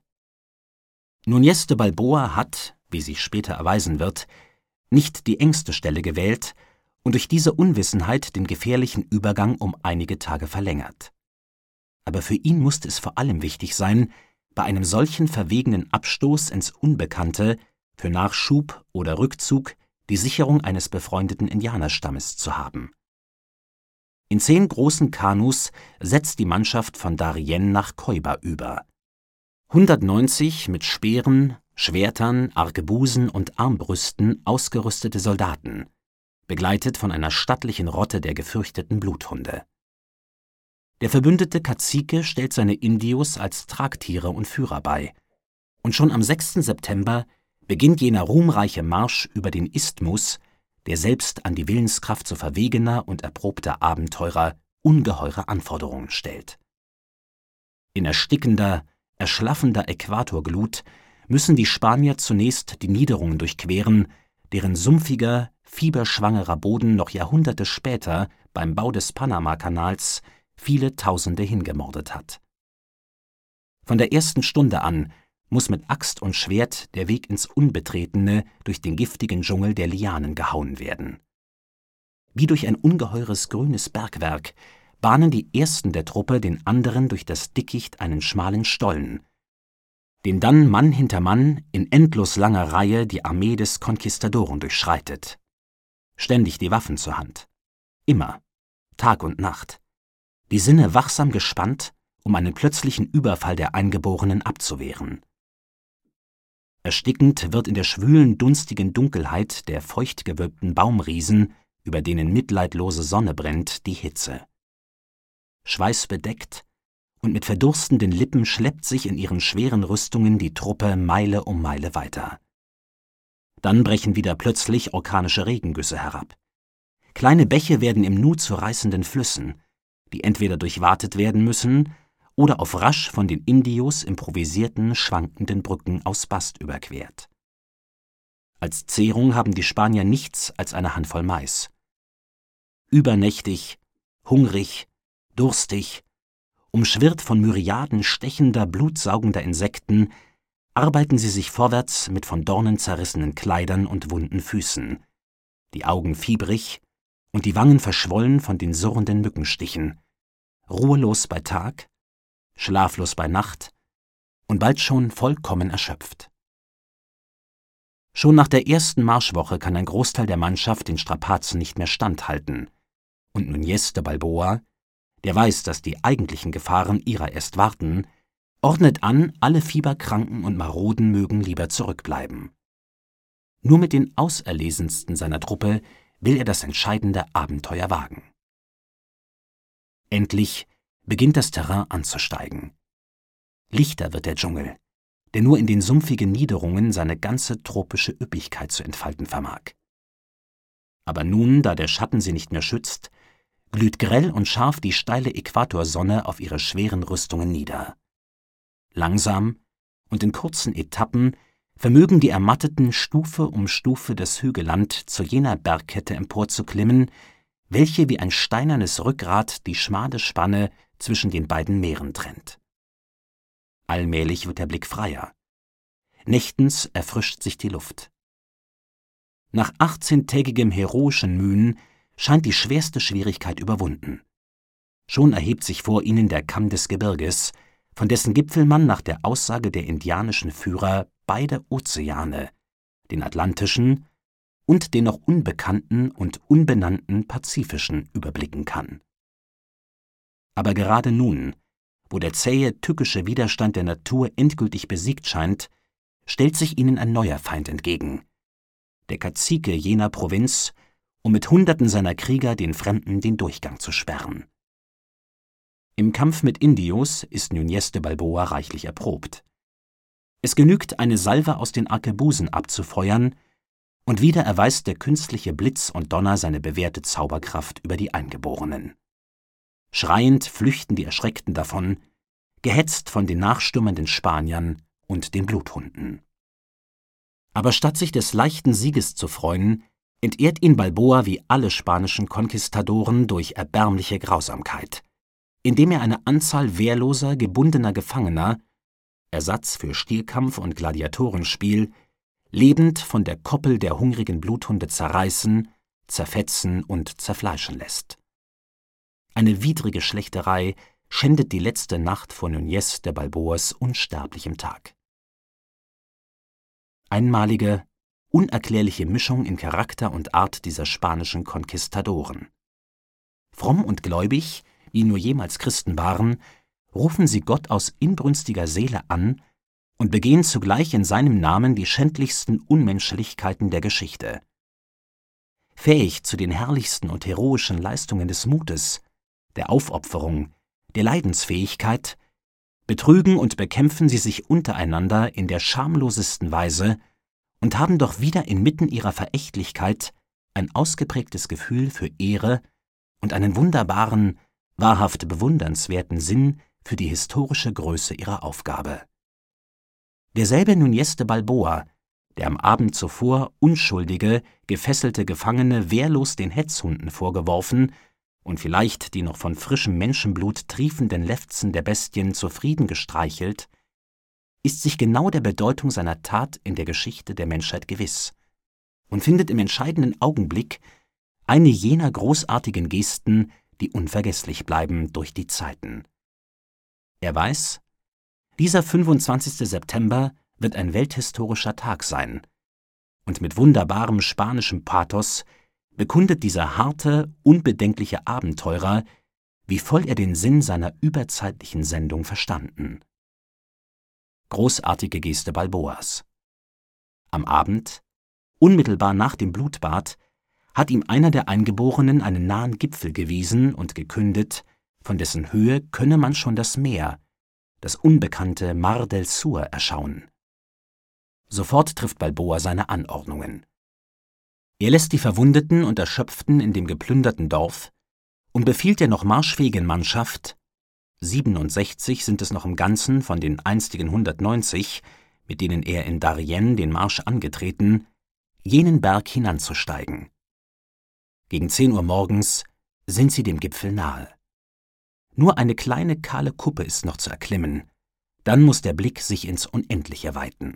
Núñez de Balboa hat, wie sich später erweisen wird, nicht die engste Stelle gewählt und durch diese Unwissenheit den gefährlichen Übergang um einige Tage verlängert. Aber für ihn musste es vor allem wichtig sein, bei einem solchen verwegenen Abstoß ins Unbekannte für Nachschub oder Rückzug die Sicherung eines befreundeten Indianerstammes zu haben. In zehn großen Kanus setzt die Mannschaft von Darien nach Ceuba über. hundertneunzig mit Speeren, Schwertern, Arkebusen und Armbrüsten ausgerüstete Soldaten, begleitet von einer stattlichen Rotte der gefürchteten Bluthunde. Der verbündete Kazike stellt seine Indios als Tragtiere und Führer bei, und schon am sechsten September beginnt jener ruhmreiche Marsch über den Isthmus, der selbst an die Willenskraft so verwegener und erprobter Abenteurer ungeheure Anforderungen stellt. In erstickender, erschlaffender Äquatorglut müssen die Spanier zunächst die Niederungen durchqueren, deren sumpfiger, fieberschwangerer Boden noch Jahrhunderte später beim Bau des Panamakanals viele Tausende hingemordet hat. Von der ersten Stunde an muss mit Axt und Schwert der Weg ins Unbetretene durch den giftigen Dschungel der Lianen gehauen werden. Wie durch ein ungeheures grünes Bergwerk bahnen die Ersten der Truppe den anderen durch das Dickicht einen schmalen Stollen, den dann Mann hinter Mann in endlos langer Reihe die Armee des Konquistadoren durchschreitet. Ständig die Waffen zur Hand. Immer, Tag und Nacht. Die Sinne wachsam gespannt, um einen plötzlichen Überfall der Eingeborenen abzuwehren. Erstickend wird in der schwülen, dunstigen Dunkelheit der feuchtgewölbten Baumriesen, über denen mitleidlose Sonne brennt, die Hitze. Schweißbedeckt und mit verdurstenden Lippen schleppt sich in ihren schweren Rüstungen die Truppe Meile um Meile weiter. Dann brechen wieder plötzlich orkanische Regengüsse herab. Kleine Bäche werden im Nu zu reißenden Flüssen, die entweder durchwatet werden müssen oder auf rasch von den Indios improvisierten, schwankenden Brücken aus Bast überquert. Als Zehrung haben die Spanier nichts als eine Handvoll Mais. Übernächtig, hungrig, durstig, umschwirrt von Myriaden stechender, blutsaugender Insekten, arbeiten sie sich vorwärts mit von Dornen zerrissenen Kleidern und wunden Füßen, die Augen fiebrig und die Wangen verschwollen von den surrenden Mückenstichen, ruhelos bei Tag, schlaflos bei Nacht und bald schon vollkommen erschöpft. Schon nach der ersten Marschwoche kann ein Großteil der Mannschaft den Strapazen nicht mehr standhalten, und Núñez de Balboa, der weiß, dass die eigentlichen Gefahren ihrer erst warten, ordnet an, alle Fieberkranken und Maroden mögen lieber zurückbleiben. Nur mit den Auserlesensten seiner Truppe will er das entscheidende Abenteuer wagen. Endlich beginnt das Terrain anzusteigen. Lichter wird der Dschungel, der nur in den sumpfigen Niederungen seine ganze tropische Üppigkeit zu entfalten vermag. Aber nun, da der Schatten sie nicht mehr schützt, glüht grell und scharf die steile Äquatorsonne auf ihre schweren Rüstungen nieder. Langsam und in kurzen Etappen vermögen die Ermatteten Stufe um Stufe das Hügelland zu jener Bergkette emporzuklimmen, welche wie ein steinernes Rückgrat die schmale Spanne zwischen den beiden Meeren trennt. Allmählich wird der Blick freier. Nächtens erfrischt sich die Luft. Nach achtzehntägigem heroischen Mühen scheint die schwerste Schwierigkeit überwunden. Schon erhebt sich vor ihnen der Kamm des Gebirges, von dessen Gipfel man nach der Aussage der indianischen Führer beide Ozeane, den Atlantischen und den noch unbekannten und unbenannten Pazifischen, überblicken kann. Aber gerade nun, wo der zähe, tückische Widerstand der Natur endgültig besiegt scheint, stellt sich ihnen ein neuer Feind entgegen, der Kazike jener Provinz, um mit Hunderten seiner Krieger den Fremden den Durchgang zu sperren. Im Kampf mit Indios ist Núñez de Balboa reichlich erprobt. Es genügt, eine Salve aus den Arkebusen abzufeuern, und wieder erweist der künstliche Blitz und Donner seine bewährte Zauberkraft über die Eingeborenen. Schreiend flüchten die Erschreckten davon, gehetzt von den nachstürmenden Spaniern und den Bluthunden. Aber statt sich des leichten Sieges zu freuen, entehrt ihn Balboa wie alle spanischen Konquistadoren durch erbärmliche Grausamkeit, indem er eine Anzahl wehrloser, gebundener Gefangener, Ersatz für Stierkampf und Gladiatorenspiel, lebend von der Koppel der hungrigen Bluthunde zerreißen, zerfetzen und zerfleischen lässt. Eine widrige Schlächterei schändet die letzte Nacht vor Núñez de Balboas unsterblichem Tag. Einmalige, unerklärliche Mischung in Charakter und Art dieser spanischen Konquistadoren. Fromm und gläubig, wie nur jemals Christen waren, rufen sie Gott aus inbrünstiger Seele an und begehen zugleich in seinem Namen die schändlichsten Unmenschlichkeiten der Geschichte. Fähig zu den herrlichsten und heroischen Leistungen des Mutes, der Aufopferung, der Leidensfähigkeit, betrügen und bekämpfen sie sich untereinander in der schamlosesten Weise und haben doch wieder inmitten ihrer Verächtlichkeit ein ausgeprägtes Gefühl für Ehre und einen wunderbaren, wahrhaft bewundernswerten Sinn für die historische Größe ihrer Aufgabe. Derselbe Núñez de Balboa, der am Abend zuvor unschuldige, gefesselte Gefangene wehrlos den Hetzhunden vorgeworfen und vielleicht die noch von frischem Menschenblut triefenden Lefzen der Bestien zufrieden gestreichelt, ist sich genau der Bedeutung seiner Tat in der Geschichte der Menschheit gewiss und findet im entscheidenden Augenblick eine jener großartigen Gesten, die unvergesslich bleiben durch die Zeiten. Er weiß, dieser fünfundzwanzigste September wird ein welthistorischer Tag sein, und mit wunderbarem spanischem Pathos bekundet dieser harte, unbedenkliche Abenteurer, wie voll er den Sinn seiner überzeitlichen Sendung verstanden. Großartige Geste Balboas. Am Abend, unmittelbar nach dem Blutbad, hat ihm einer der Eingeborenen einen nahen Gipfel gewiesen und gekündet, von dessen Höhe könne man schon das Meer, das unbekannte Mar del Sur, erschauen. Sofort trifft Balboa seine Anordnungen. Er lässt die Verwundeten und Erschöpften in dem geplünderten Dorf und befiehlt der noch marschfähigen Mannschaft, siebenundsechzig sind es noch im Ganzen von den einstigen hundertneunzig, mit denen er in Darien den Marsch angetreten, jenen Berg hinanzusteigen. Gegen zehn Uhr morgens sind sie dem Gipfel nahe. Nur eine kleine kahle Kuppe ist noch zu erklimmen, dann muss der Blick sich ins Unendliche weiten.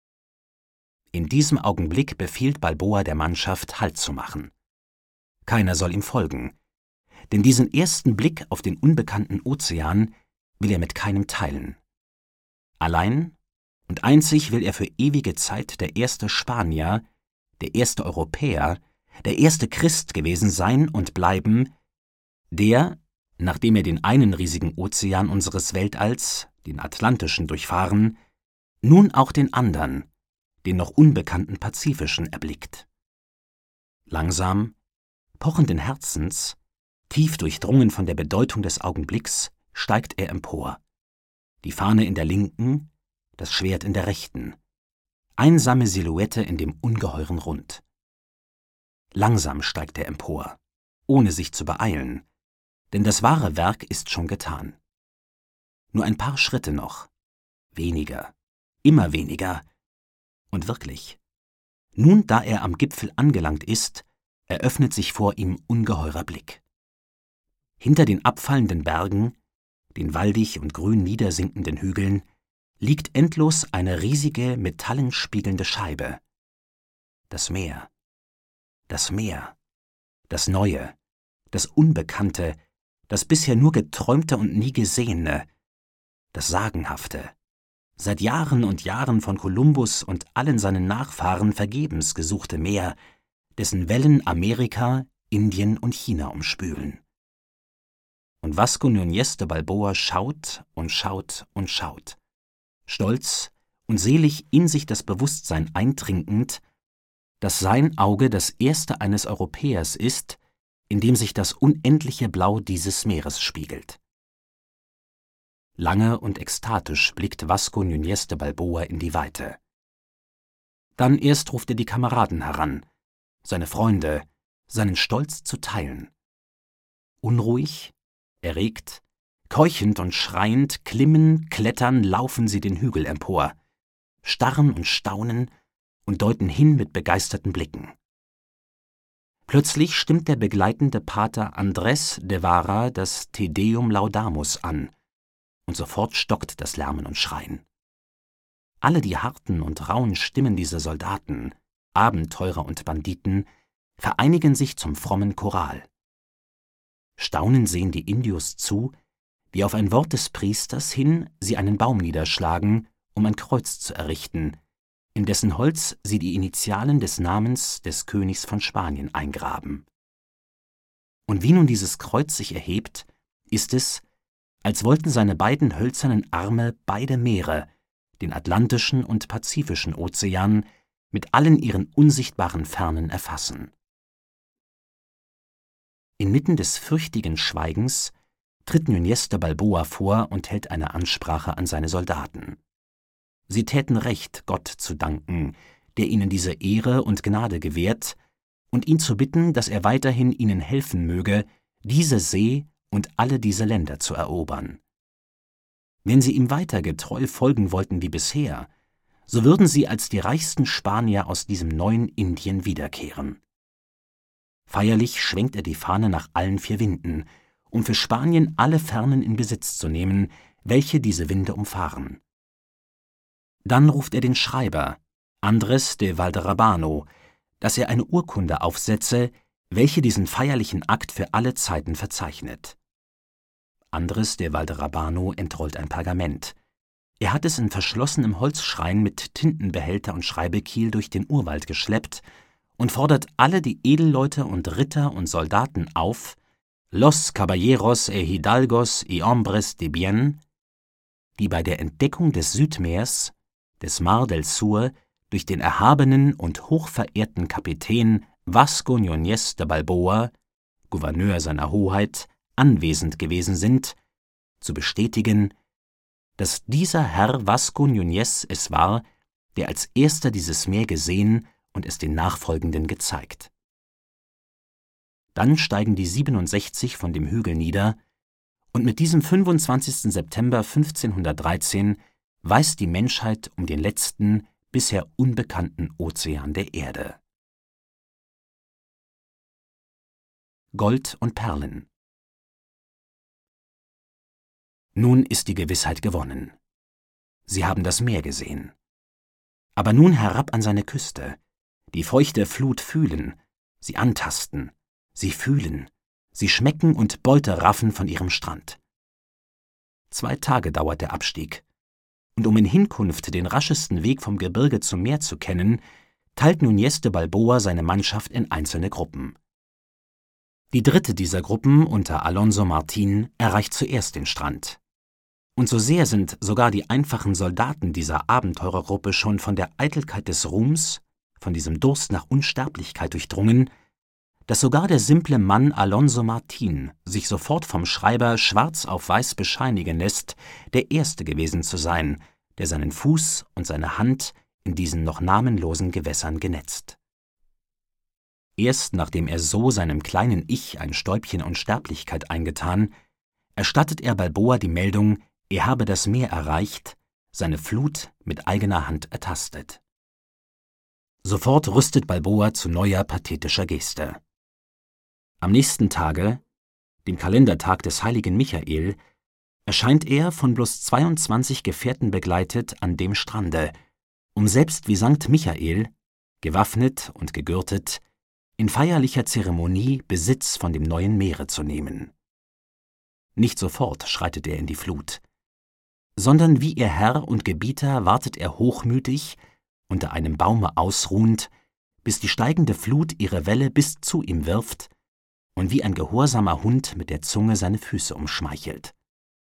In diesem Augenblick befiehlt Balboa der Mannschaft, Halt zu machen. Keiner soll ihm folgen, denn diesen ersten Blick auf den unbekannten Ozean will er mit keinem teilen. Allein und einzig will er für ewige Zeit der erste Spanier, der erste Europäer, der erste Christ gewesen sein und bleiben, der, nachdem er den einen riesigen Ozean unseres Weltalls, den Atlantischen, durchfahren, nun auch den andern, den noch unbekannten Pazifischen, erblickt. Langsam, pochenden Herzens, tief durchdrungen von der Bedeutung des Augenblicks, steigt er empor. Die Fahne in der linken, das Schwert in der rechten. Einsame Silhouette in dem ungeheuren Rund. Langsam steigt er empor, ohne sich zu beeilen, denn das wahre Werk ist schon getan. Nur ein paar Schritte noch, weniger, immer weniger, und wirklich, nun da er am Gipfel angelangt ist, eröffnet sich vor ihm ungeheurer Blick. Hinter den abfallenden Bergen, den waldig und grün niedersinkenden Hügeln, liegt endlos eine riesige, metallenspiegelnde Scheibe. Das Meer, das Meer, das Neue, das Unbekannte, das bisher nur Geträumte und nie Gesehene, das Sagenhafte, seit Jahren und Jahren von Kolumbus und allen seinen Nachfahren vergebens gesuchte Meer, dessen Wellen Amerika, Indien und China umspülen. Und Vasco Núñez de Balboa schaut und schaut und schaut, stolz und selig in sich das Bewusstsein eintrinkend, dass sein Auge das erste eines Europäers ist, in dem sich das unendliche Blau dieses Meeres spiegelt. Lange und ekstatisch blickt Vasco Núñez de Balboa in die Weite. Dann erst ruft er die Kameraden heran, seine Freunde, seinen Stolz zu teilen. Unruhig, erregt, keuchend und schreiend klimmen, klettern, laufen sie den Hügel empor, starren und staunen und deuten hin mit begeisterten Blicken. Plötzlich stimmt der begleitende Pater Andrés de Vara das Te Deum Laudamus an, und sofort stockt das Lärmen und Schreien. Alle die harten und rauen Stimmen dieser Soldaten, Abenteurer und Banditen, vereinigen sich zum frommen Choral. Staunend sehen die Indios zu, wie auf ein Wort des Priesters hin sie einen Baum niederschlagen, um ein Kreuz zu errichten, in dessen Holz sie die Initialen des Namens des Königs von Spanien eingraben. Und wie nun dieses Kreuz sich erhebt, ist es, als wollten seine beiden hölzernen Arme beide Meere, den Atlantischen und Pazifischen Ozean, mit allen ihren unsichtbaren Fernen erfassen. Inmitten des fürchtigen Schweigens tritt Núñez de Balboa vor und hält eine Ansprache an seine Soldaten. Sie täten recht, Gott zu danken, der ihnen diese Ehre und Gnade gewährt, und ihn zu bitten, dass er weiterhin ihnen helfen möge, diese See und alle diese Länder zu erobern. Wenn sie ihm weiter getreu folgen wollten wie bisher, so würden sie als die reichsten Spanier aus diesem neuen Indien wiederkehren. Feierlich schwenkt er die Fahne nach allen vier Winden, um für Spanien alle Fernen in Besitz zu nehmen, welche diese Winde umfahren. Dann ruft er den Schreiber, Andrés de Valderrabano, dass er eine Urkunde aufsetze, welche diesen feierlichen Akt für alle Zeiten verzeichnet. Andrés de Valderrabano entrollt ein Pergament. Er hat es in verschlossenem Holzschrein mit Tintenbehälter und Schreibekiel durch den Urwald geschleppt und fordert alle die Edelleute und Ritter und Soldaten auf, los caballeros e hidalgos y hombres de bien, die bei der Entdeckung des Südmeers, des Mar del Sur, durch den erhabenen und hochverehrten Kapitän Vasco Núñez de Balboa, Gouverneur seiner Hoheit, anwesend gewesen sind, zu bestätigen, dass dieser Herr Vasco Núñez es war, der als erster dieses Meer gesehen und es den Nachfolgenden gezeigt. Dann steigen die siebenundsechzig von dem Hügel nieder, und mit diesem fünfundzwanzigsten September fünfzehnhundertdreizehn weiß die Menschheit um den letzten, bisher unbekannten Ozean der Erde. Gold und Perlen. Nun ist die Gewissheit gewonnen. Sie haben das Meer gesehen. Aber nun herab an seine Küste, die feuchte Flut fühlen, sie antasten, sie fühlen, sie schmecken und Beute raffen von ihrem Strand. Zwei Tage dauert der Abstieg, und um in Hinkunft den raschesten Weg vom Gebirge zum Meer zu kennen, teilt Núñez de Balboa seine Mannschaft in einzelne Gruppen. Die dritte dieser Gruppen unter Alonso Martín erreicht zuerst den Strand. Und so sehr sind sogar die einfachen Soldaten dieser Abenteurergruppe schon von der Eitelkeit des Ruhms, von diesem Durst nach Unsterblichkeit durchdrungen, dass sogar der simple Mann Alonso Martín sich sofort vom Schreiber schwarz auf weiß bescheinigen lässt, der Erste gewesen zu sein, der seinen Fuß und seine Hand in diesen noch namenlosen Gewässern genetzt. Erst nachdem er so seinem kleinen Ich ein Stäubchen Unsterblichkeit eingetan, erstattet er Balboa die Meldung, er habe das Meer erreicht, seine Flut mit eigener Hand ertastet. Sofort rüstet Balboa zu neuer pathetischer Geste. Am nächsten Tage, dem Kalendertag des heiligen Michael, erscheint er von bloß zweiundzwanzig Gefährten begleitet an dem Strande, um selbst wie Sankt Michael, gewaffnet und gegürtet, in feierlicher Zeremonie Besitz von dem neuen Meere zu nehmen. Nicht sofort schreitet er in die Flut, sondern wie ihr Herr und Gebieter wartet er hochmütig, unter einem Baume ausruhend, bis die steigende Flut ihre Welle bis zu ihm wirft und wie ein gehorsamer Hund mit der Zunge seine Füße umschmeichelt.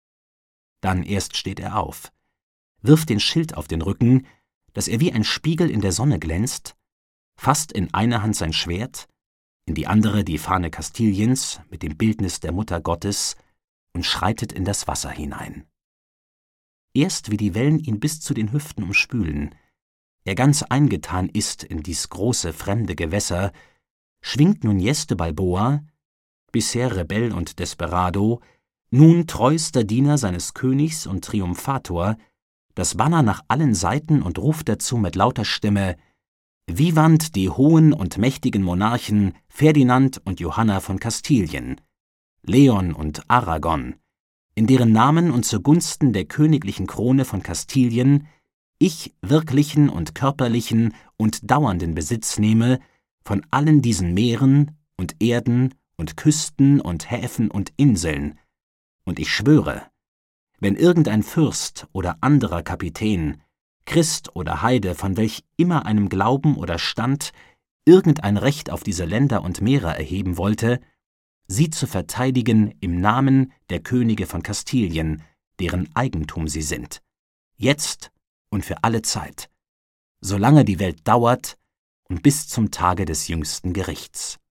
Dann erst steht er auf, wirft den Schild auf den Rücken, dass er wie ein Spiegel in der Sonne glänzt, fasst in einer Hand sein Schwert, in die andere die Fahne Kastiliens mit dem Bildnis der Mutter Gottes und schreitet in das Wasser hinein. Erst wie die Wellen ihn bis zu den Hüften umspülen, er ganz eingetan ist in dies große fremde Gewässer, schwingt nun Jeste Balboa, bisher Rebell und Desperado, nun treuster Diener seines Königs und Triumphator, das Banner nach allen Seiten und ruft dazu mit lauter Stimme: Vivant die hohen und mächtigen Monarchen Ferdinand und Johanna von Kastilien, Leon und Aragon, in deren Namen und zugunsten der königlichen Krone von Kastilien ich wirklichen und körperlichen und dauernden Besitz nehme von allen diesen Meeren und Erden und Küsten und Häfen und Inseln, und ich schwöre, wenn irgendein Fürst oder anderer Kapitän, Christ oder Heide, von welch immer einem Glauben oder Stand, irgendein Recht auf diese Länder und Meere erheben wollte, sie zu verteidigen im Namen der Könige von Kastilien, deren Eigentum sie sind, jetzt und für alle Zeit, solange die Welt dauert und bis zum Tage des jüngsten Gerichts.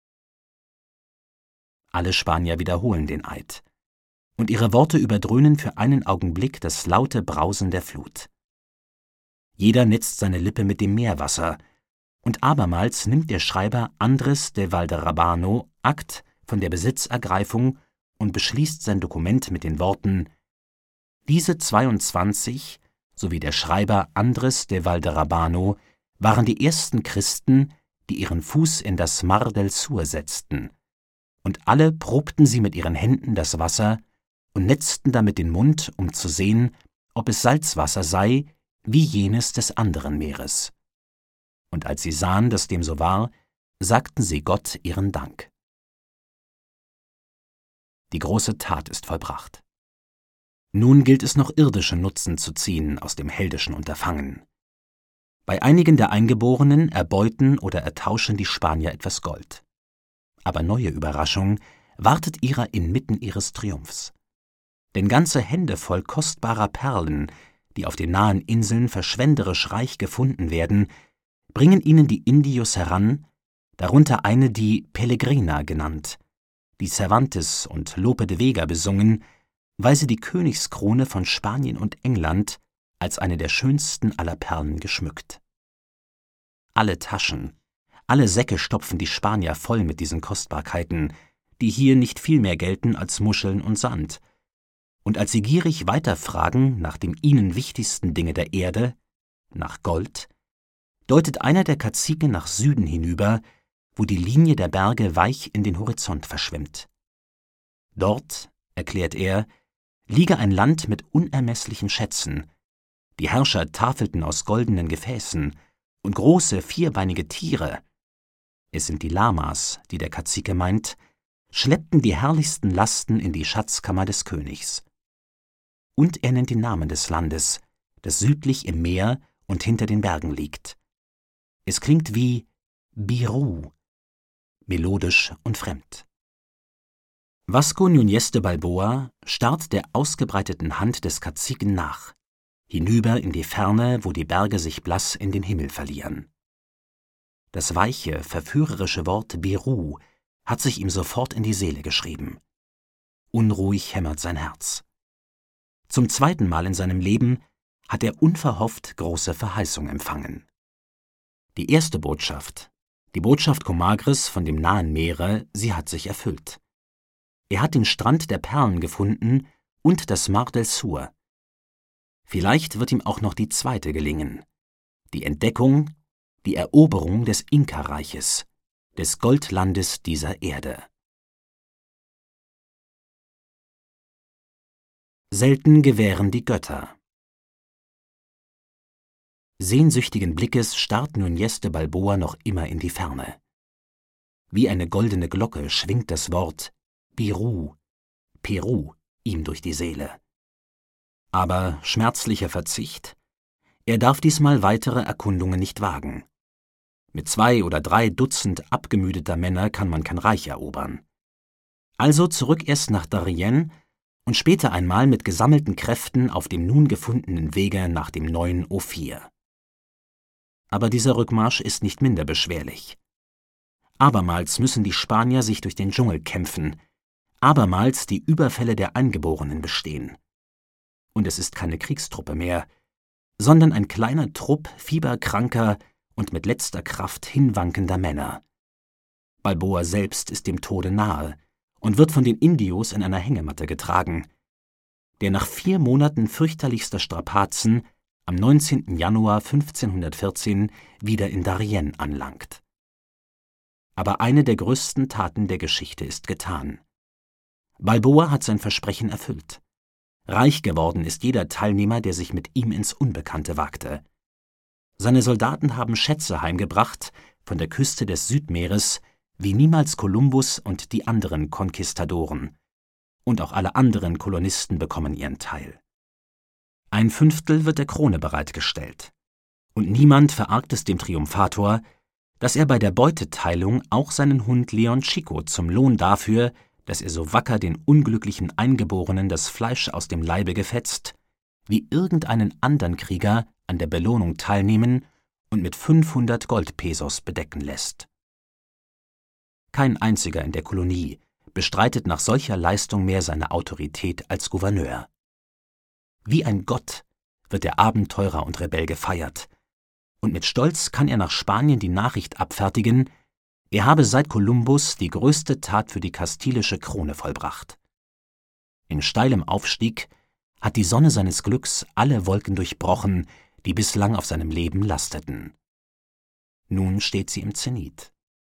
Alle Spanier wiederholen den Eid, und ihre Worte überdröhnen für einen Augenblick das laute Brausen der Flut. Jeder netzt seine Lippe mit dem Meerwasser, und abermals nimmt der Schreiber Andres de Valderrabano Akt von der Besitzergreifung und beschließt sein Dokument mit den Worten: Diese zweiundzwanzig, sowie der Schreiber Andres de Valderrabano, waren die ersten Christen, die ihren Fuß in das Mar del Sur setzten, und alle probten sie mit ihren Händen das Wasser und netzten damit den Mund, um zu sehen, ob es Salzwasser sei, wie jenes des anderen Meeres. Und als sie sahen, dass dem so war, sagten sie Gott ihren Dank. Die große Tat ist vollbracht. Nun gilt es noch irdische Nutzen zu ziehen aus dem heldischen Unterfangen. Bei einigen der Eingeborenen erbeuten oder ertauschen die Spanier etwas Gold. Aber neue Überraschung wartet ihrer inmitten ihres Triumphs. Denn ganze Hände voll kostbarer Perlen, die auf den nahen Inseln verschwenderisch reich gefunden werden, bringen ihnen die Indios heran, darunter eine, die Pellegrina genannt, die Cervantes und Lope de Vega besungen, weil sie die Königskrone von Spanien und England als eine der schönsten aller Perlen geschmückt. Alle Taschen, alle Säcke stopfen die Spanier voll mit diesen Kostbarkeiten, die hier nicht viel mehr gelten als Muscheln und Sand. Und als sie gierig weiterfragen nach dem ihnen wichtigsten Dinge der Erde, nach Gold, deutet einer der Kazike nach Süden hinüber, wo die Linie der Berge weich in den Horizont verschwimmt. Dort, erklärt er, liege ein Land mit unermesslichen Schätzen. Die Herrscher tafelten aus goldenen Gefäßen, und große vierbeinige Tiere, es sind die Lamas, die der Kazike meint, schleppten die herrlichsten Lasten in die Schatzkammer des Königs. Und er nennt den Namen des Landes, das südlich im Meer und hinter den Bergen liegt. Es klingt wie Birú, melodisch und fremd. Vasco Núñez de Balboa starrt der ausgebreiteten Hand des Kaziken nach, hinüber in die Ferne, wo die Berge sich blass in den Himmel verlieren. Das weiche, verführerische Wort Birú hat sich ihm sofort in die Seele geschrieben. Unruhig hämmert sein Herz. Zum zweiten Mal in seinem Leben hat er unverhofft große Verheißung empfangen. Die erste Botschaft, Die Botschaft Comagres von dem nahen Meere, sie hat sich erfüllt. Er hat den Strand der Perlen gefunden und das Mar del Sur. Vielleicht wird ihm auch noch die zweite gelingen: die Entdeckung, die Eroberung des Inka-Reiches, des Goldlandes dieser Erde. Selten gewähren die Götter. Sehnsüchtigen Blickes starrt Núñez de Balboa noch immer in die Ferne. Wie eine goldene Glocke schwingt das Wort Pirú, Peru ihm durch die Seele. Aber schmerzlicher Verzicht? Er darf diesmal weitere Erkundungen nicht wagen. Mit zwei oder drei Dutzend abgemüdeter Männer kann man kein Reich erobern. Also zurück erst nach Darien und später einmal mit gesammelten Kräften auf dem nun gefundenen Wege nach dem neuen Ophir. Aber dieser Rückmarsch ist nicht minder beschwerlich. Abermals müssen die Spanier sich durch den Dschungel kämpfen, abermals die Überfälle der Eingeborenen bestehen. Und es ist keine Kriegstruppe mehr, sondern ein kleiner Trupp fieberkranker und mit letzter Kraft hinwankender Männer. Balboa selbst ist dem Tode nahe und wird von den Indios in einer Hängematte getragen, der nach vier Monaten fürchterlichster Strapazen am neunzehnten Januar fünfzehnhundertvierzehn wieder in Darien anlangt. Aber eine der größten Taten der Geschichte ist getan. Balboa hat sein Versprechen erfüllt. Reich geworden ist jeder Teilnehmer, der sich mit ihm ins Unbekannte wagte. Seine Soldaten haben Schätze heimgebracht von der Küste des Südmeeres, wie niemals Kolumbus und die anderen Konquistadoren. Und auch alle anderen Kolonisten bekommen ihren Teil. Ein Fünftel wird der Krone bereitgestellt. Und niemand verargt es dem Triumphator, dass er bei der Beuteteilung auch seinen Hund Leon Chico zum Lohn dafür, dass er so wacker den unglücklichen Eingeborenen das Fleisch aus dem Leibe gefetzt, wie irgendeinen anderen Krieger an der Belohnung teilnehmen und mit fünfhundert Goldpesos bedecken lässt. Kein einziger in der Kolonie bestreitet nach solcher Leistung mehr seine Autorität als Gouverneur. Wie ein Gott wird der Abenteurer und Rebell gefeiert, und mit Stolz kann er nach Spanien die Nachricht abfertigen, er habe seit Kolumbus die größte Tat für die kastilische Krone vollbracht. In steilem Aufstieg hat die Sonne seines Glücks alle Wolken durchbrochen, die bislang auf seinem Leben lasteten. Nun steht sie im Zenit.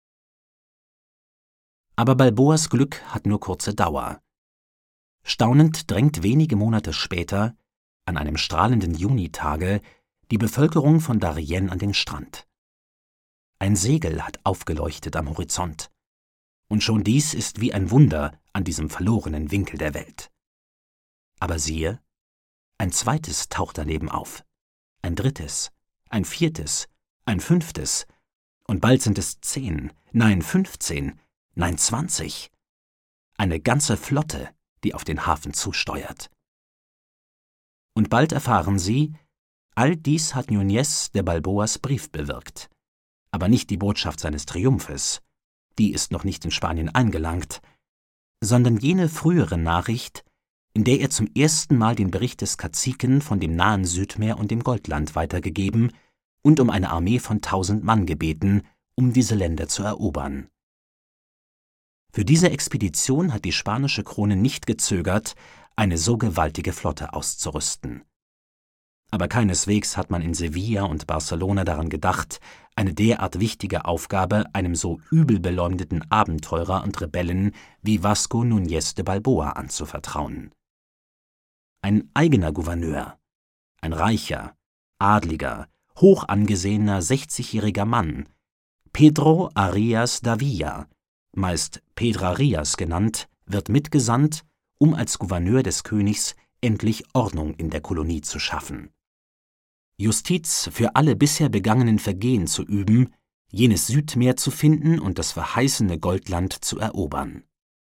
Aber Balboas Glück hat nur kurze Dauer. Staunend drängt wenige Monate später, an einem strahlenden Junitage, die Bevölkerung von Darien an den Strand. Ein Segel hat aufgeleuchtet am Horizont. Und schon dies ist wie ein Wunder an diesem verlorenen Winkel der Welt. Aber siehe, ein zweites taucht daneben auf, ein drittes, ein viertes, ein fünftes, und bald sind es zehn, nein fünfzehn, nein zwanzig. Eine ganze Flotte, die auf den Hafen zusteuert. Und bald erfahren sie, all dies hat Núñez de Balboas Brief bewirkt, aber nicht die Botschaft seines Triumphes, die ist noch nicht in Spanien eingelangt, sondern jene frühere Nachricht, in der er zum ersten Mal den Bericht des Kaziken von dem nahen Südmeer und dem Goldland weitergegeben und um eine Armee von tausend Mann gebeten, um diese Länder zu erobern. Für diese Expedition hat die spanische Krone nicht gezögert, eine so gewaltige Flotte auszurüsten. Aber keineswegs hat man in Sevilla und Barcelona daran gedacht, eine derart wichtige Aufgabe einem so übel beleumdeten Abenteurer und Rebellen wie Vasco Núñez de Balboa anzuvertrauen. Ein eigener Gouverneur, ein reicher, adliger, hoch angesehener sechzigjähriger Mann, Pedro Arias Davila, meist Pedrarias genannt, wird mitgesandt, um als Gouverneur des Königs endlich Ordnung in der Kolonie zu schaffen. Justiz für alle bisher begangenen Vergehen zu üben, jenes Südmeer zu finden und das verheißene Goldland zu erobern.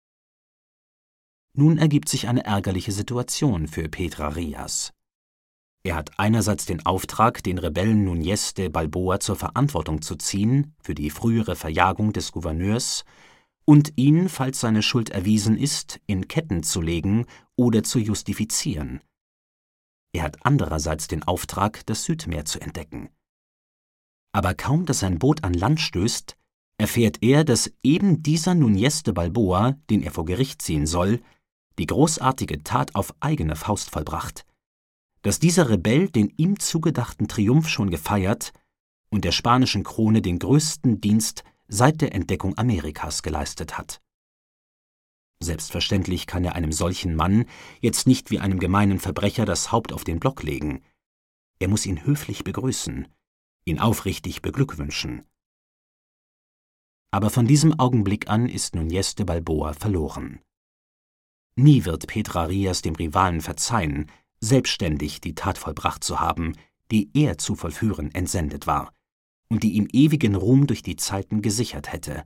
Nun ergibt sich eine ärgerliche Situation für Pedrarias. Er hat einerseits den Auftrag, den Rebellen Núñez de Balboa zur Verantwortung zu ziehen für die frühere Verjagung des Gouverneurs und ihn, falls seine Schuld erwiesen ist, in Ketten zu legen oder zu justifizieren. Er hat andererseits den Auftrag, das Südmeer zu entdecken. Aber kaum, dass sein Boot an Land stößt, erfährt er, dass eben dieser Núñez de Balboa, den er vor Gericht ziehen soll, die großartige Tat auf eigene Faust vollbracht, dass dieser Rebell den ihm zugedachten Triumph schon gefeiert und der spanischen Krone den größten Dienst seit der Entdeckung Amerikas geleistet hat. Selbstverständlich kann er einem solchen Mann jetzt nicht wie einem gemeinen Verbrecher das Haupt auf den Block legen. Er muss ihn höflich begrüßen, ihn aufrichtig beglückwünschen. Aber von diesem Augenblick an ist Núñez de Balboa verloren. Nie wird Pedro Arias dem Rivalen verzeihen, selbstständig die Tat vollbracht zu haben, die er zu vollführen entsendet war und die ihm ewigen Ruhm durch die Zeiten gesichert hätte.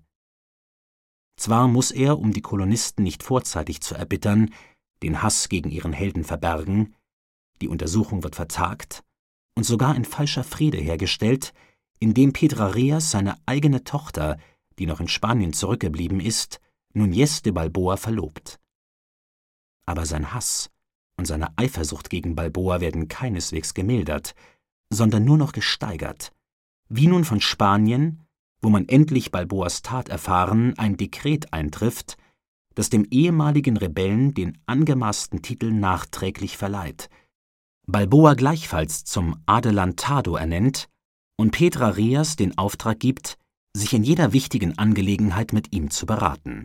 Zwar muss er, um die Kolonisten nicht vorzeitig zu erbittern, den Hass gegen ihren Helden verbergen, die Untersuchung wird vertagt und sogar ein falscher Friede hergestellt, indem Pedro Arias seine eigene Tochter, die noch in Spanien zurückgeblieben ist, Núñez de Balboa verlobt. Aber sein Hass und seine Eifersucht gegen Balboa werden keineswegs gemildert, sondern nur noch gesteigert, wie nun von Spanien, wo man endlich Balboas Tat erfahren, ein Dekret eintrifft, das dem ehemaligen Rebellen den angemaßten Titel nachträglich verleiht, Balboa gleichfalls zum Adelantado ernennt und Pedro Arias den Auftrag gibt, sich in jeder wichtigen Angelegenheit mit ihm zu beraten.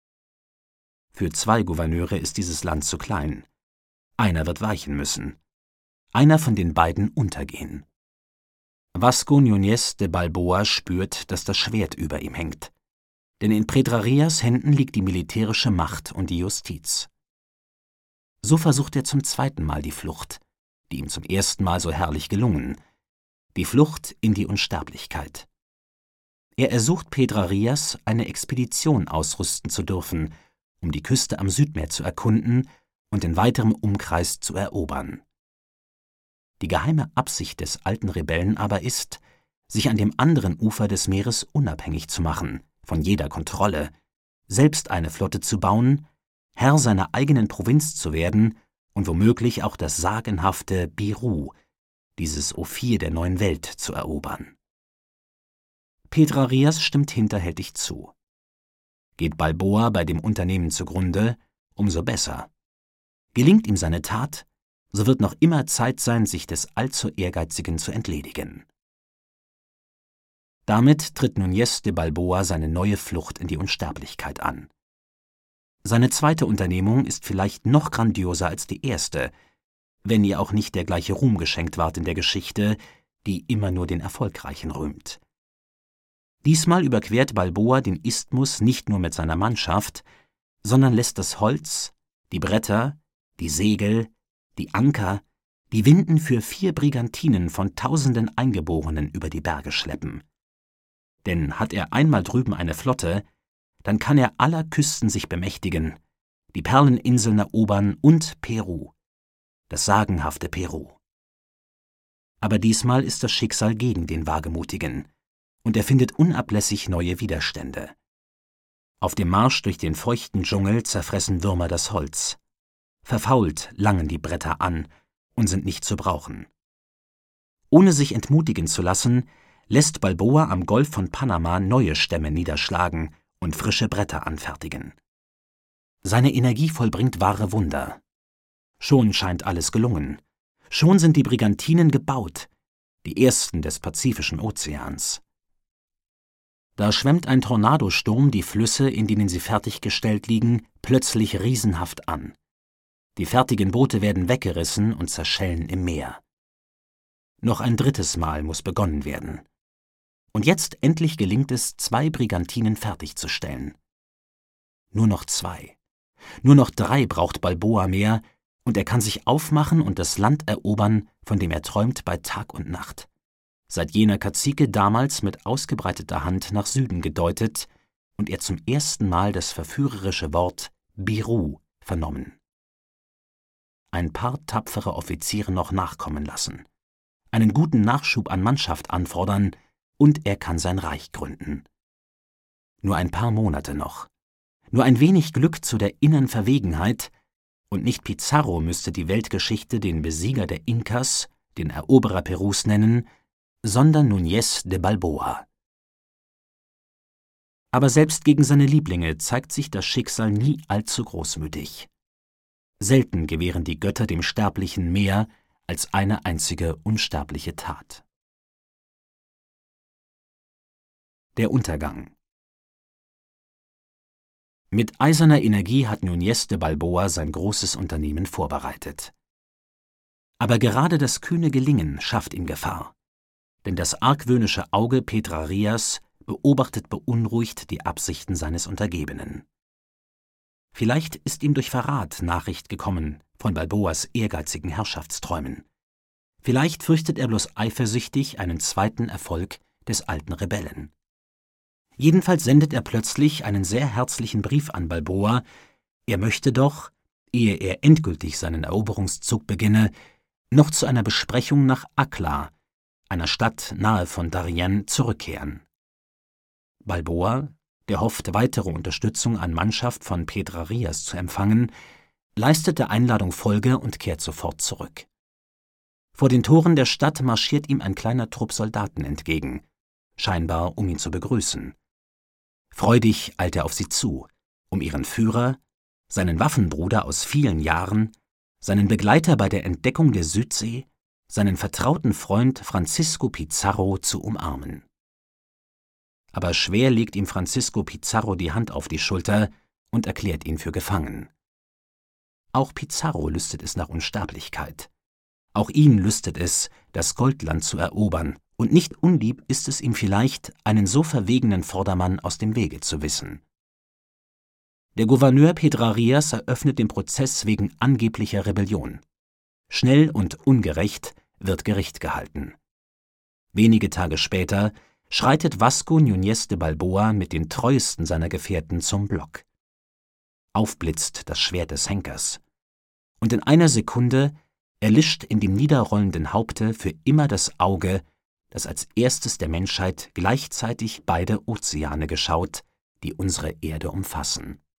Für zwei Gouverneure ist dieses Land zu klein. Einer wird weichen müssen. Einer von den beiden untergehen. Vasco Núñez de Balboa spürt, dass das Schwert über ihm hängt. Denn in Pedro Arias Händen liegt die militärische Macht und die Justiz. So versucht er zum zweiten Mal die Flucht, die ihm zum ersten Mal so herrlich gelungen, die Flucht in die Unsterblichkeit. Er ersucht Pedro Arias, eine Expedition ausrüsten zu dürfen, um die Küste am Südmeer zu erkunden und in weiterem Umkreis zu erobern. Die geheime Absicht des alten Rebellen aber ist, sich an dem anderen Ufer des Meeres unabhängig zu machen, von jeder Kontrolle, selbst eine Flotte zu bauen, Herr seiner eigenen Provinz zu werden und womöglich auch das sagenhafte Birú, dieses Ophir der neuen Welt, zu erobern. Pedro Arias stimmt hinterhältig zu. Geht Balboa bei dem Unternehmen zugrunde, umso besser. Gelingt ihm seine Tat, so wird noch immer Zeit sein, sich des allzu Ehrgeizigen zu entledigen. Damit tritt Núñez de Balboa seine neue Flucht in die Unsterblichkeit an. Seine zweite Unternehmung ist vielleicht noch grandioser als die erste, wenn ihr auch nicht der gleiche Ruhm geschenkt ward in der Geschichte, die immer nur den Erfolgreichen rühmt. Diesmal überquert Balboa den Isthmus nicht nur mit seiner Mannschaft, sondern lässt das Holz, die Bretter, die Segel, die Anker, die Winden für vier Brigantinen von tausenden Eingeborenen über die Berge schleppen. Denn hat er einmal drüben eine Flotte, dann kann er aller Küsten sich bemächtigen, die Perleninseln erobern und Peru, das sagenhafte Peru. Aber diesmal ist das Schicksal gegen den Wagemutigen, und er findet unablässig neue Widerstände. Auf dem Marsch durch den feuchten Dschungel zerfressen Würmer das Holz. Verfault langen die Bretter an und sind nicht zu brauchen. Ohne sich entmutigen zu lassen, lässt Balboa am Golf von Panama neue Stämme niederschlagen und frische Bretter anfertigen. Seine Energie vollbringt wahre Wunder. Schon scheint alles gelungen. Schon sind die Brigantinen gebaut, die ersten des Pazifischen Ozeans. Da schwemmt ein Tornadosturm die Flüsse, in denen sie fertiggestellt liegen, plötzlich riesenhaft an. Die fertigen Boote werden weggerissen und zerschellen im Meer. Noch ein drittes Mal muss begonnen werden. Und jetzt endlich gelingt es, zwei Brigantinen fertigzustellen. Nur noch zwei. Nur noch drei braucht Balboa mehr, und er kann sich aufmachen und das Land erobern, von dem er träumt bei Tag und Nacht. Seit jener Kazike damals mit ausgebreiteter Hand nach Süden gedeutet und er zum ersten Mal das verführerische Wort Birú vernommen. Ein paar tapfere Offiziere noch nachkommen lassen, einen guten Nachschub an Mannschaft anfordern, und er kann sein Reich gründen. Nur ein paar Monate noch, nur ein wenig Glück zu der inneren Verwegenheit, und nicht Pizarro müsste die Weltgeschichte den Besieger der Inkas, den Eroberer Perus nennen, sondern Núñez de Balboa. Aber selbst gegen seine Lieblinge zeigt sich das Schicksal nie allzu großmütig. Selten gewähren die Götter dem Sterblichen mehr als eine einzige unsterbliche Tat. Der Untergang. Mit eiserner Energie hat Núñez de Balboa sein großes Unternehmen vorbereitet. Aber gerade das kühne Gelingen schafft ihm Gefahr, denn das argwöhnische Auge Pedrarias beobachtet beunruhigt die Absichten seines Untergebenen. Vielleicht ist ihm durch Verrat Nachricht gekommen von Balboas ehrgeizigen Herrschaftsträumen. Vielleicht fürchtet er bloß eifersüchtig einen zweiten Erfolg des alten Rebellen. Jedenfalls sendet er plötzlich einen sehr herzlichen Brief an Balboa, er möchte doch, ehe er endgültig seinen Eroberungszug beginne, noch zu einer Besprechung nach Akla, einer Stadt nahe von Darien, zurückkehren. Balboa, der hofft, weitere Unterstützung an Mannschaft von Pedrarias zu empfangen, leistet der Einladung Folge und kehrt sofort zurück. Vor den Toren der Stadt marschiert ihm ein kleiner Trupp Soldaten entgegen, scheinbar um ihn zu begrüßen. Freudig eilt er auf sie zu, um ihren Führer, seinen Waffenbruder aus vielen Jahren, seinen Begleiter bei der Entdeckung der Südsee, seinen vertrauten Freund Francisco Pizarro zu umarmen. Aber schwer legt ihm Francisco Pizarro die Hand auf die Schulter und erklärt ihn für gefangen. Auch Pizarro lüstet es nach Unsterblichkeit. Auch ihn lüstet es, das Goldland zu erobern, und nicht unlieb ist es ihm vielleicht, einen so verwegenen Vordermann aus dem Wege zu wissen. Der Gouverneur Pedrarias eröffnet den Prozess wegen angeblicher Rebellion. Schnell und ungerecht wird Gericht gehalten. Wenige Tage später schreitet Vasco Núñez de Balboa mit den treuesten seiner Gefährten zum Block. Aufblitzt das Schwert des Henkers. Und in einer Sekunde erlischt in dem niederrollenden Haupte für immer das Auge, das als erstes der Menschheit gleichzeitig beide Ozeane geschaut, die unsere Erde umfassen.